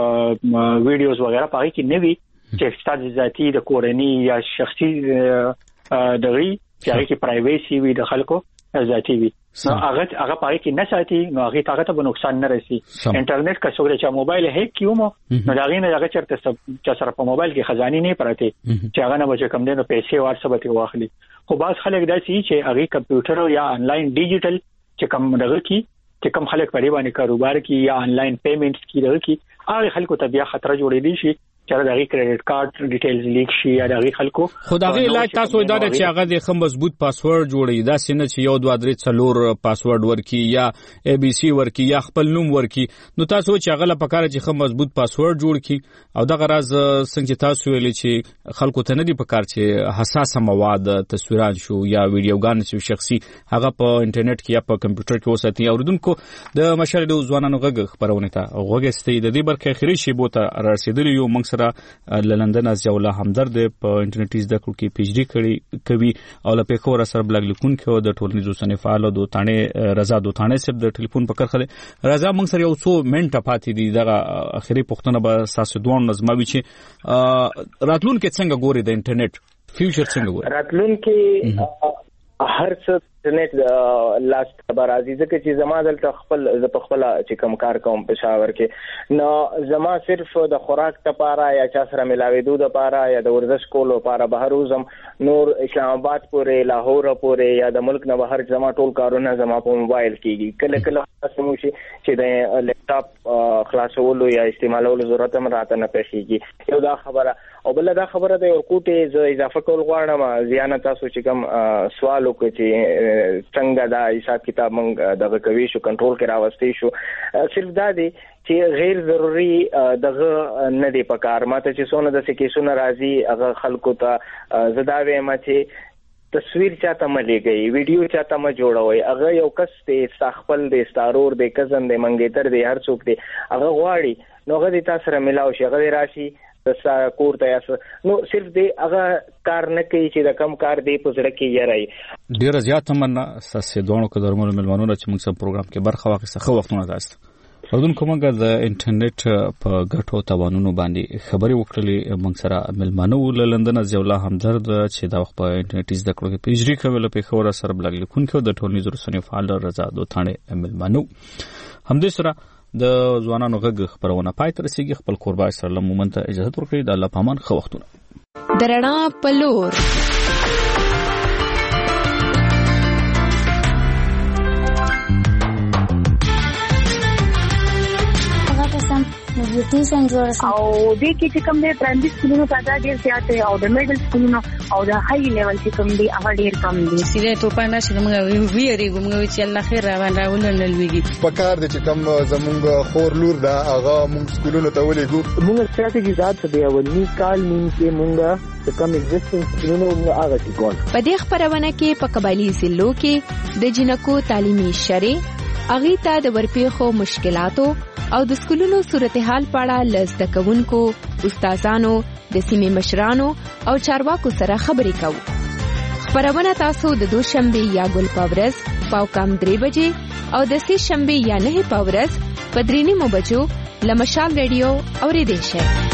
ویډیوز وغیرہ پاره کې نه وي چې ستاسو ذاتی د کورنۍ یا شخصي دغه چې هغه کې پرایویسي وي د خلکو ذاتی وي نو هغه هغه پاره کې نه ساتي نو هغه هغه ته نقصان نه رسي انټرنیټ کا څوګه چې موبایل هیک کیومو نو دا غینه هغه چرته چې سره په موبایل کې خزاني نه پراته چې هغه نه بچ کم دي نو پیسې واتساپ ته واخلي خو باز خلک داسي چې هغه کمپیوټر یا انلاین ډیجیټل چې کوم دغه کې چې کوم خلک په دې باندې کاروبار کې یا انلاین پیمنټس کې دغه کې هغه خلکو ته بیا خطر جوړې دي شي چې دغه کریډټ کارت ډیټیلز لیک شي یا دغه خلکو خدای علاج تاسو دا چې هغه د خم مضبوط پاسورډ جوړي دا سینه چې یو دوه درې څلور پاسورډ ورکی یا ای بي سي ورکی یا خپل نوم ورکی نو تاسو چې هغه لپاره چې خم مضبوط پاسورډ جوړ کی او دغه راز څنګه تاسو ویلي چې خلکو ته نه دی پکار چې حساسه مواد تصویران شو یا ویډیوګان شو شخصي هغه په انټرنیټ کې یا په کمپیوټر کې وساتي اوردونکو د مشر د ځوانانو غږ خبرونه ته غوږستې د دې برخه خري شی بوته رسیدلی یو موږ سره لندن از جوله همدرد په انټرنیټي زده کړو کې پی ایچ ډي کړی کوي او له پیښور سره بلګ لیکون کې د ټولنیزو سنې فعال دو تانه رضا دو تانه سب د ټلیفون په کرخله رضا موږ سره یو څو منټه پاتې دي دغه اخري پښتنه به ساسو دوه نظموي چې راتلون کې څنګه ګوري د انټرنیټ فیوچر څنګه ګوري راتلون کې هر څه انټرنیټ لاست خبر راځي ځکه چې زما دلته خپل ز په خپل چې کوم کار کوم پېښور کې نو زما صرف د خوراک لپاره یا چا سره ملاوېدو لپاره یا د ورزش کولو لپاره بهر وزم نور اسلام آباد پورې لاهور پورې یا د ملک نه بهر زما ټول کارونه زما په موبایل کېږي کله کله سمو شي چې د لپټاپ خلاصولو یا استعمالولو ضرورت هم راته نه پېښیږي یو دا خبره او بل دا خبره د یو کوټه ز اضافه کول غواړم زیانه تاسو چې کوم سوال وکړي چې څنګه دا حساب کتاب موږ دغه کوي شو کنټرول کې راوستي شو صرف دا دی چې غیر ضروري دغه نه دی پکار ماته چې سونه د سکیسونه راځي هغه خلکو ته زداوي ما چې تصویر چاته مليږي ویډیو چاته ما جوړوي هغه یو کس ته استخپل دی ستارور دی کزن دی منګیتر دی هر څوک دی هغه غواړي نو هغه د تاسو سره ملاو شي هغه راشي دسا کور ته یاس نو صرف دی هغه کار نه کوي چې د کم کار دی په سره کې یاري ډیر زیات مننه ساسې دوه کو درمل ملمنونو چې موږ سم پروګرام کې برخه واخیسته خو وختونه تاسو ودون کومه د انټرنیټ په ګټو توانونو باندې خبري وکړلې موږ سره ملمنو ول لندن از جوله همدرد چې دا وخت په انټرنیټ زده کړو کې پیجری کوي په خبره سره بلګ لیکون کې د ټولنیزو رسنیو فعال رضا دو ثانه ملمنو همدې سره د ځوانانو غږ خبرونه پای ته رسیدي. خپل قربای سره لمومن ته اجازه ورکړئ. د الله پامان خو وختونه درنا پلور نیوټریشن جوړ شي او د کې چې کوم د پرایمري سکولونو په ډیر زیات او د میډل سکولونو او د هاي لیول چې کوم دی هغه ډیر کم دي. سیده ټوپا نشي موږ ویریږو موږ چې الله خیر روان راول نه لويږي په کار د چې کوم زمونږ خور لور دا هغه موږ سکولونو ته ولېګو. موږ ستراتیژي ذات دی او نیم کال نیم کې موږ د کوم ایگزیسټنس سکولونو موږ هغه ټیکول. په دې خبرونه کې په قبایلی ضلعو کې د جنکو تعلیمي شری اغي ته د ورپېخو مشکلاتو او د سکولونو صورتحال په اړه لزده کوونکو، استادانو، د سیمې مشرانو او چارواکو سره خبرې کوو. خبرونه تاسو د دوشنبه یا ګل پاورز پاو کم درې بجې او د سې شنبه یا نه پاورز په درې نیمو بجو لمشال ریډیو اورېدئ شئ.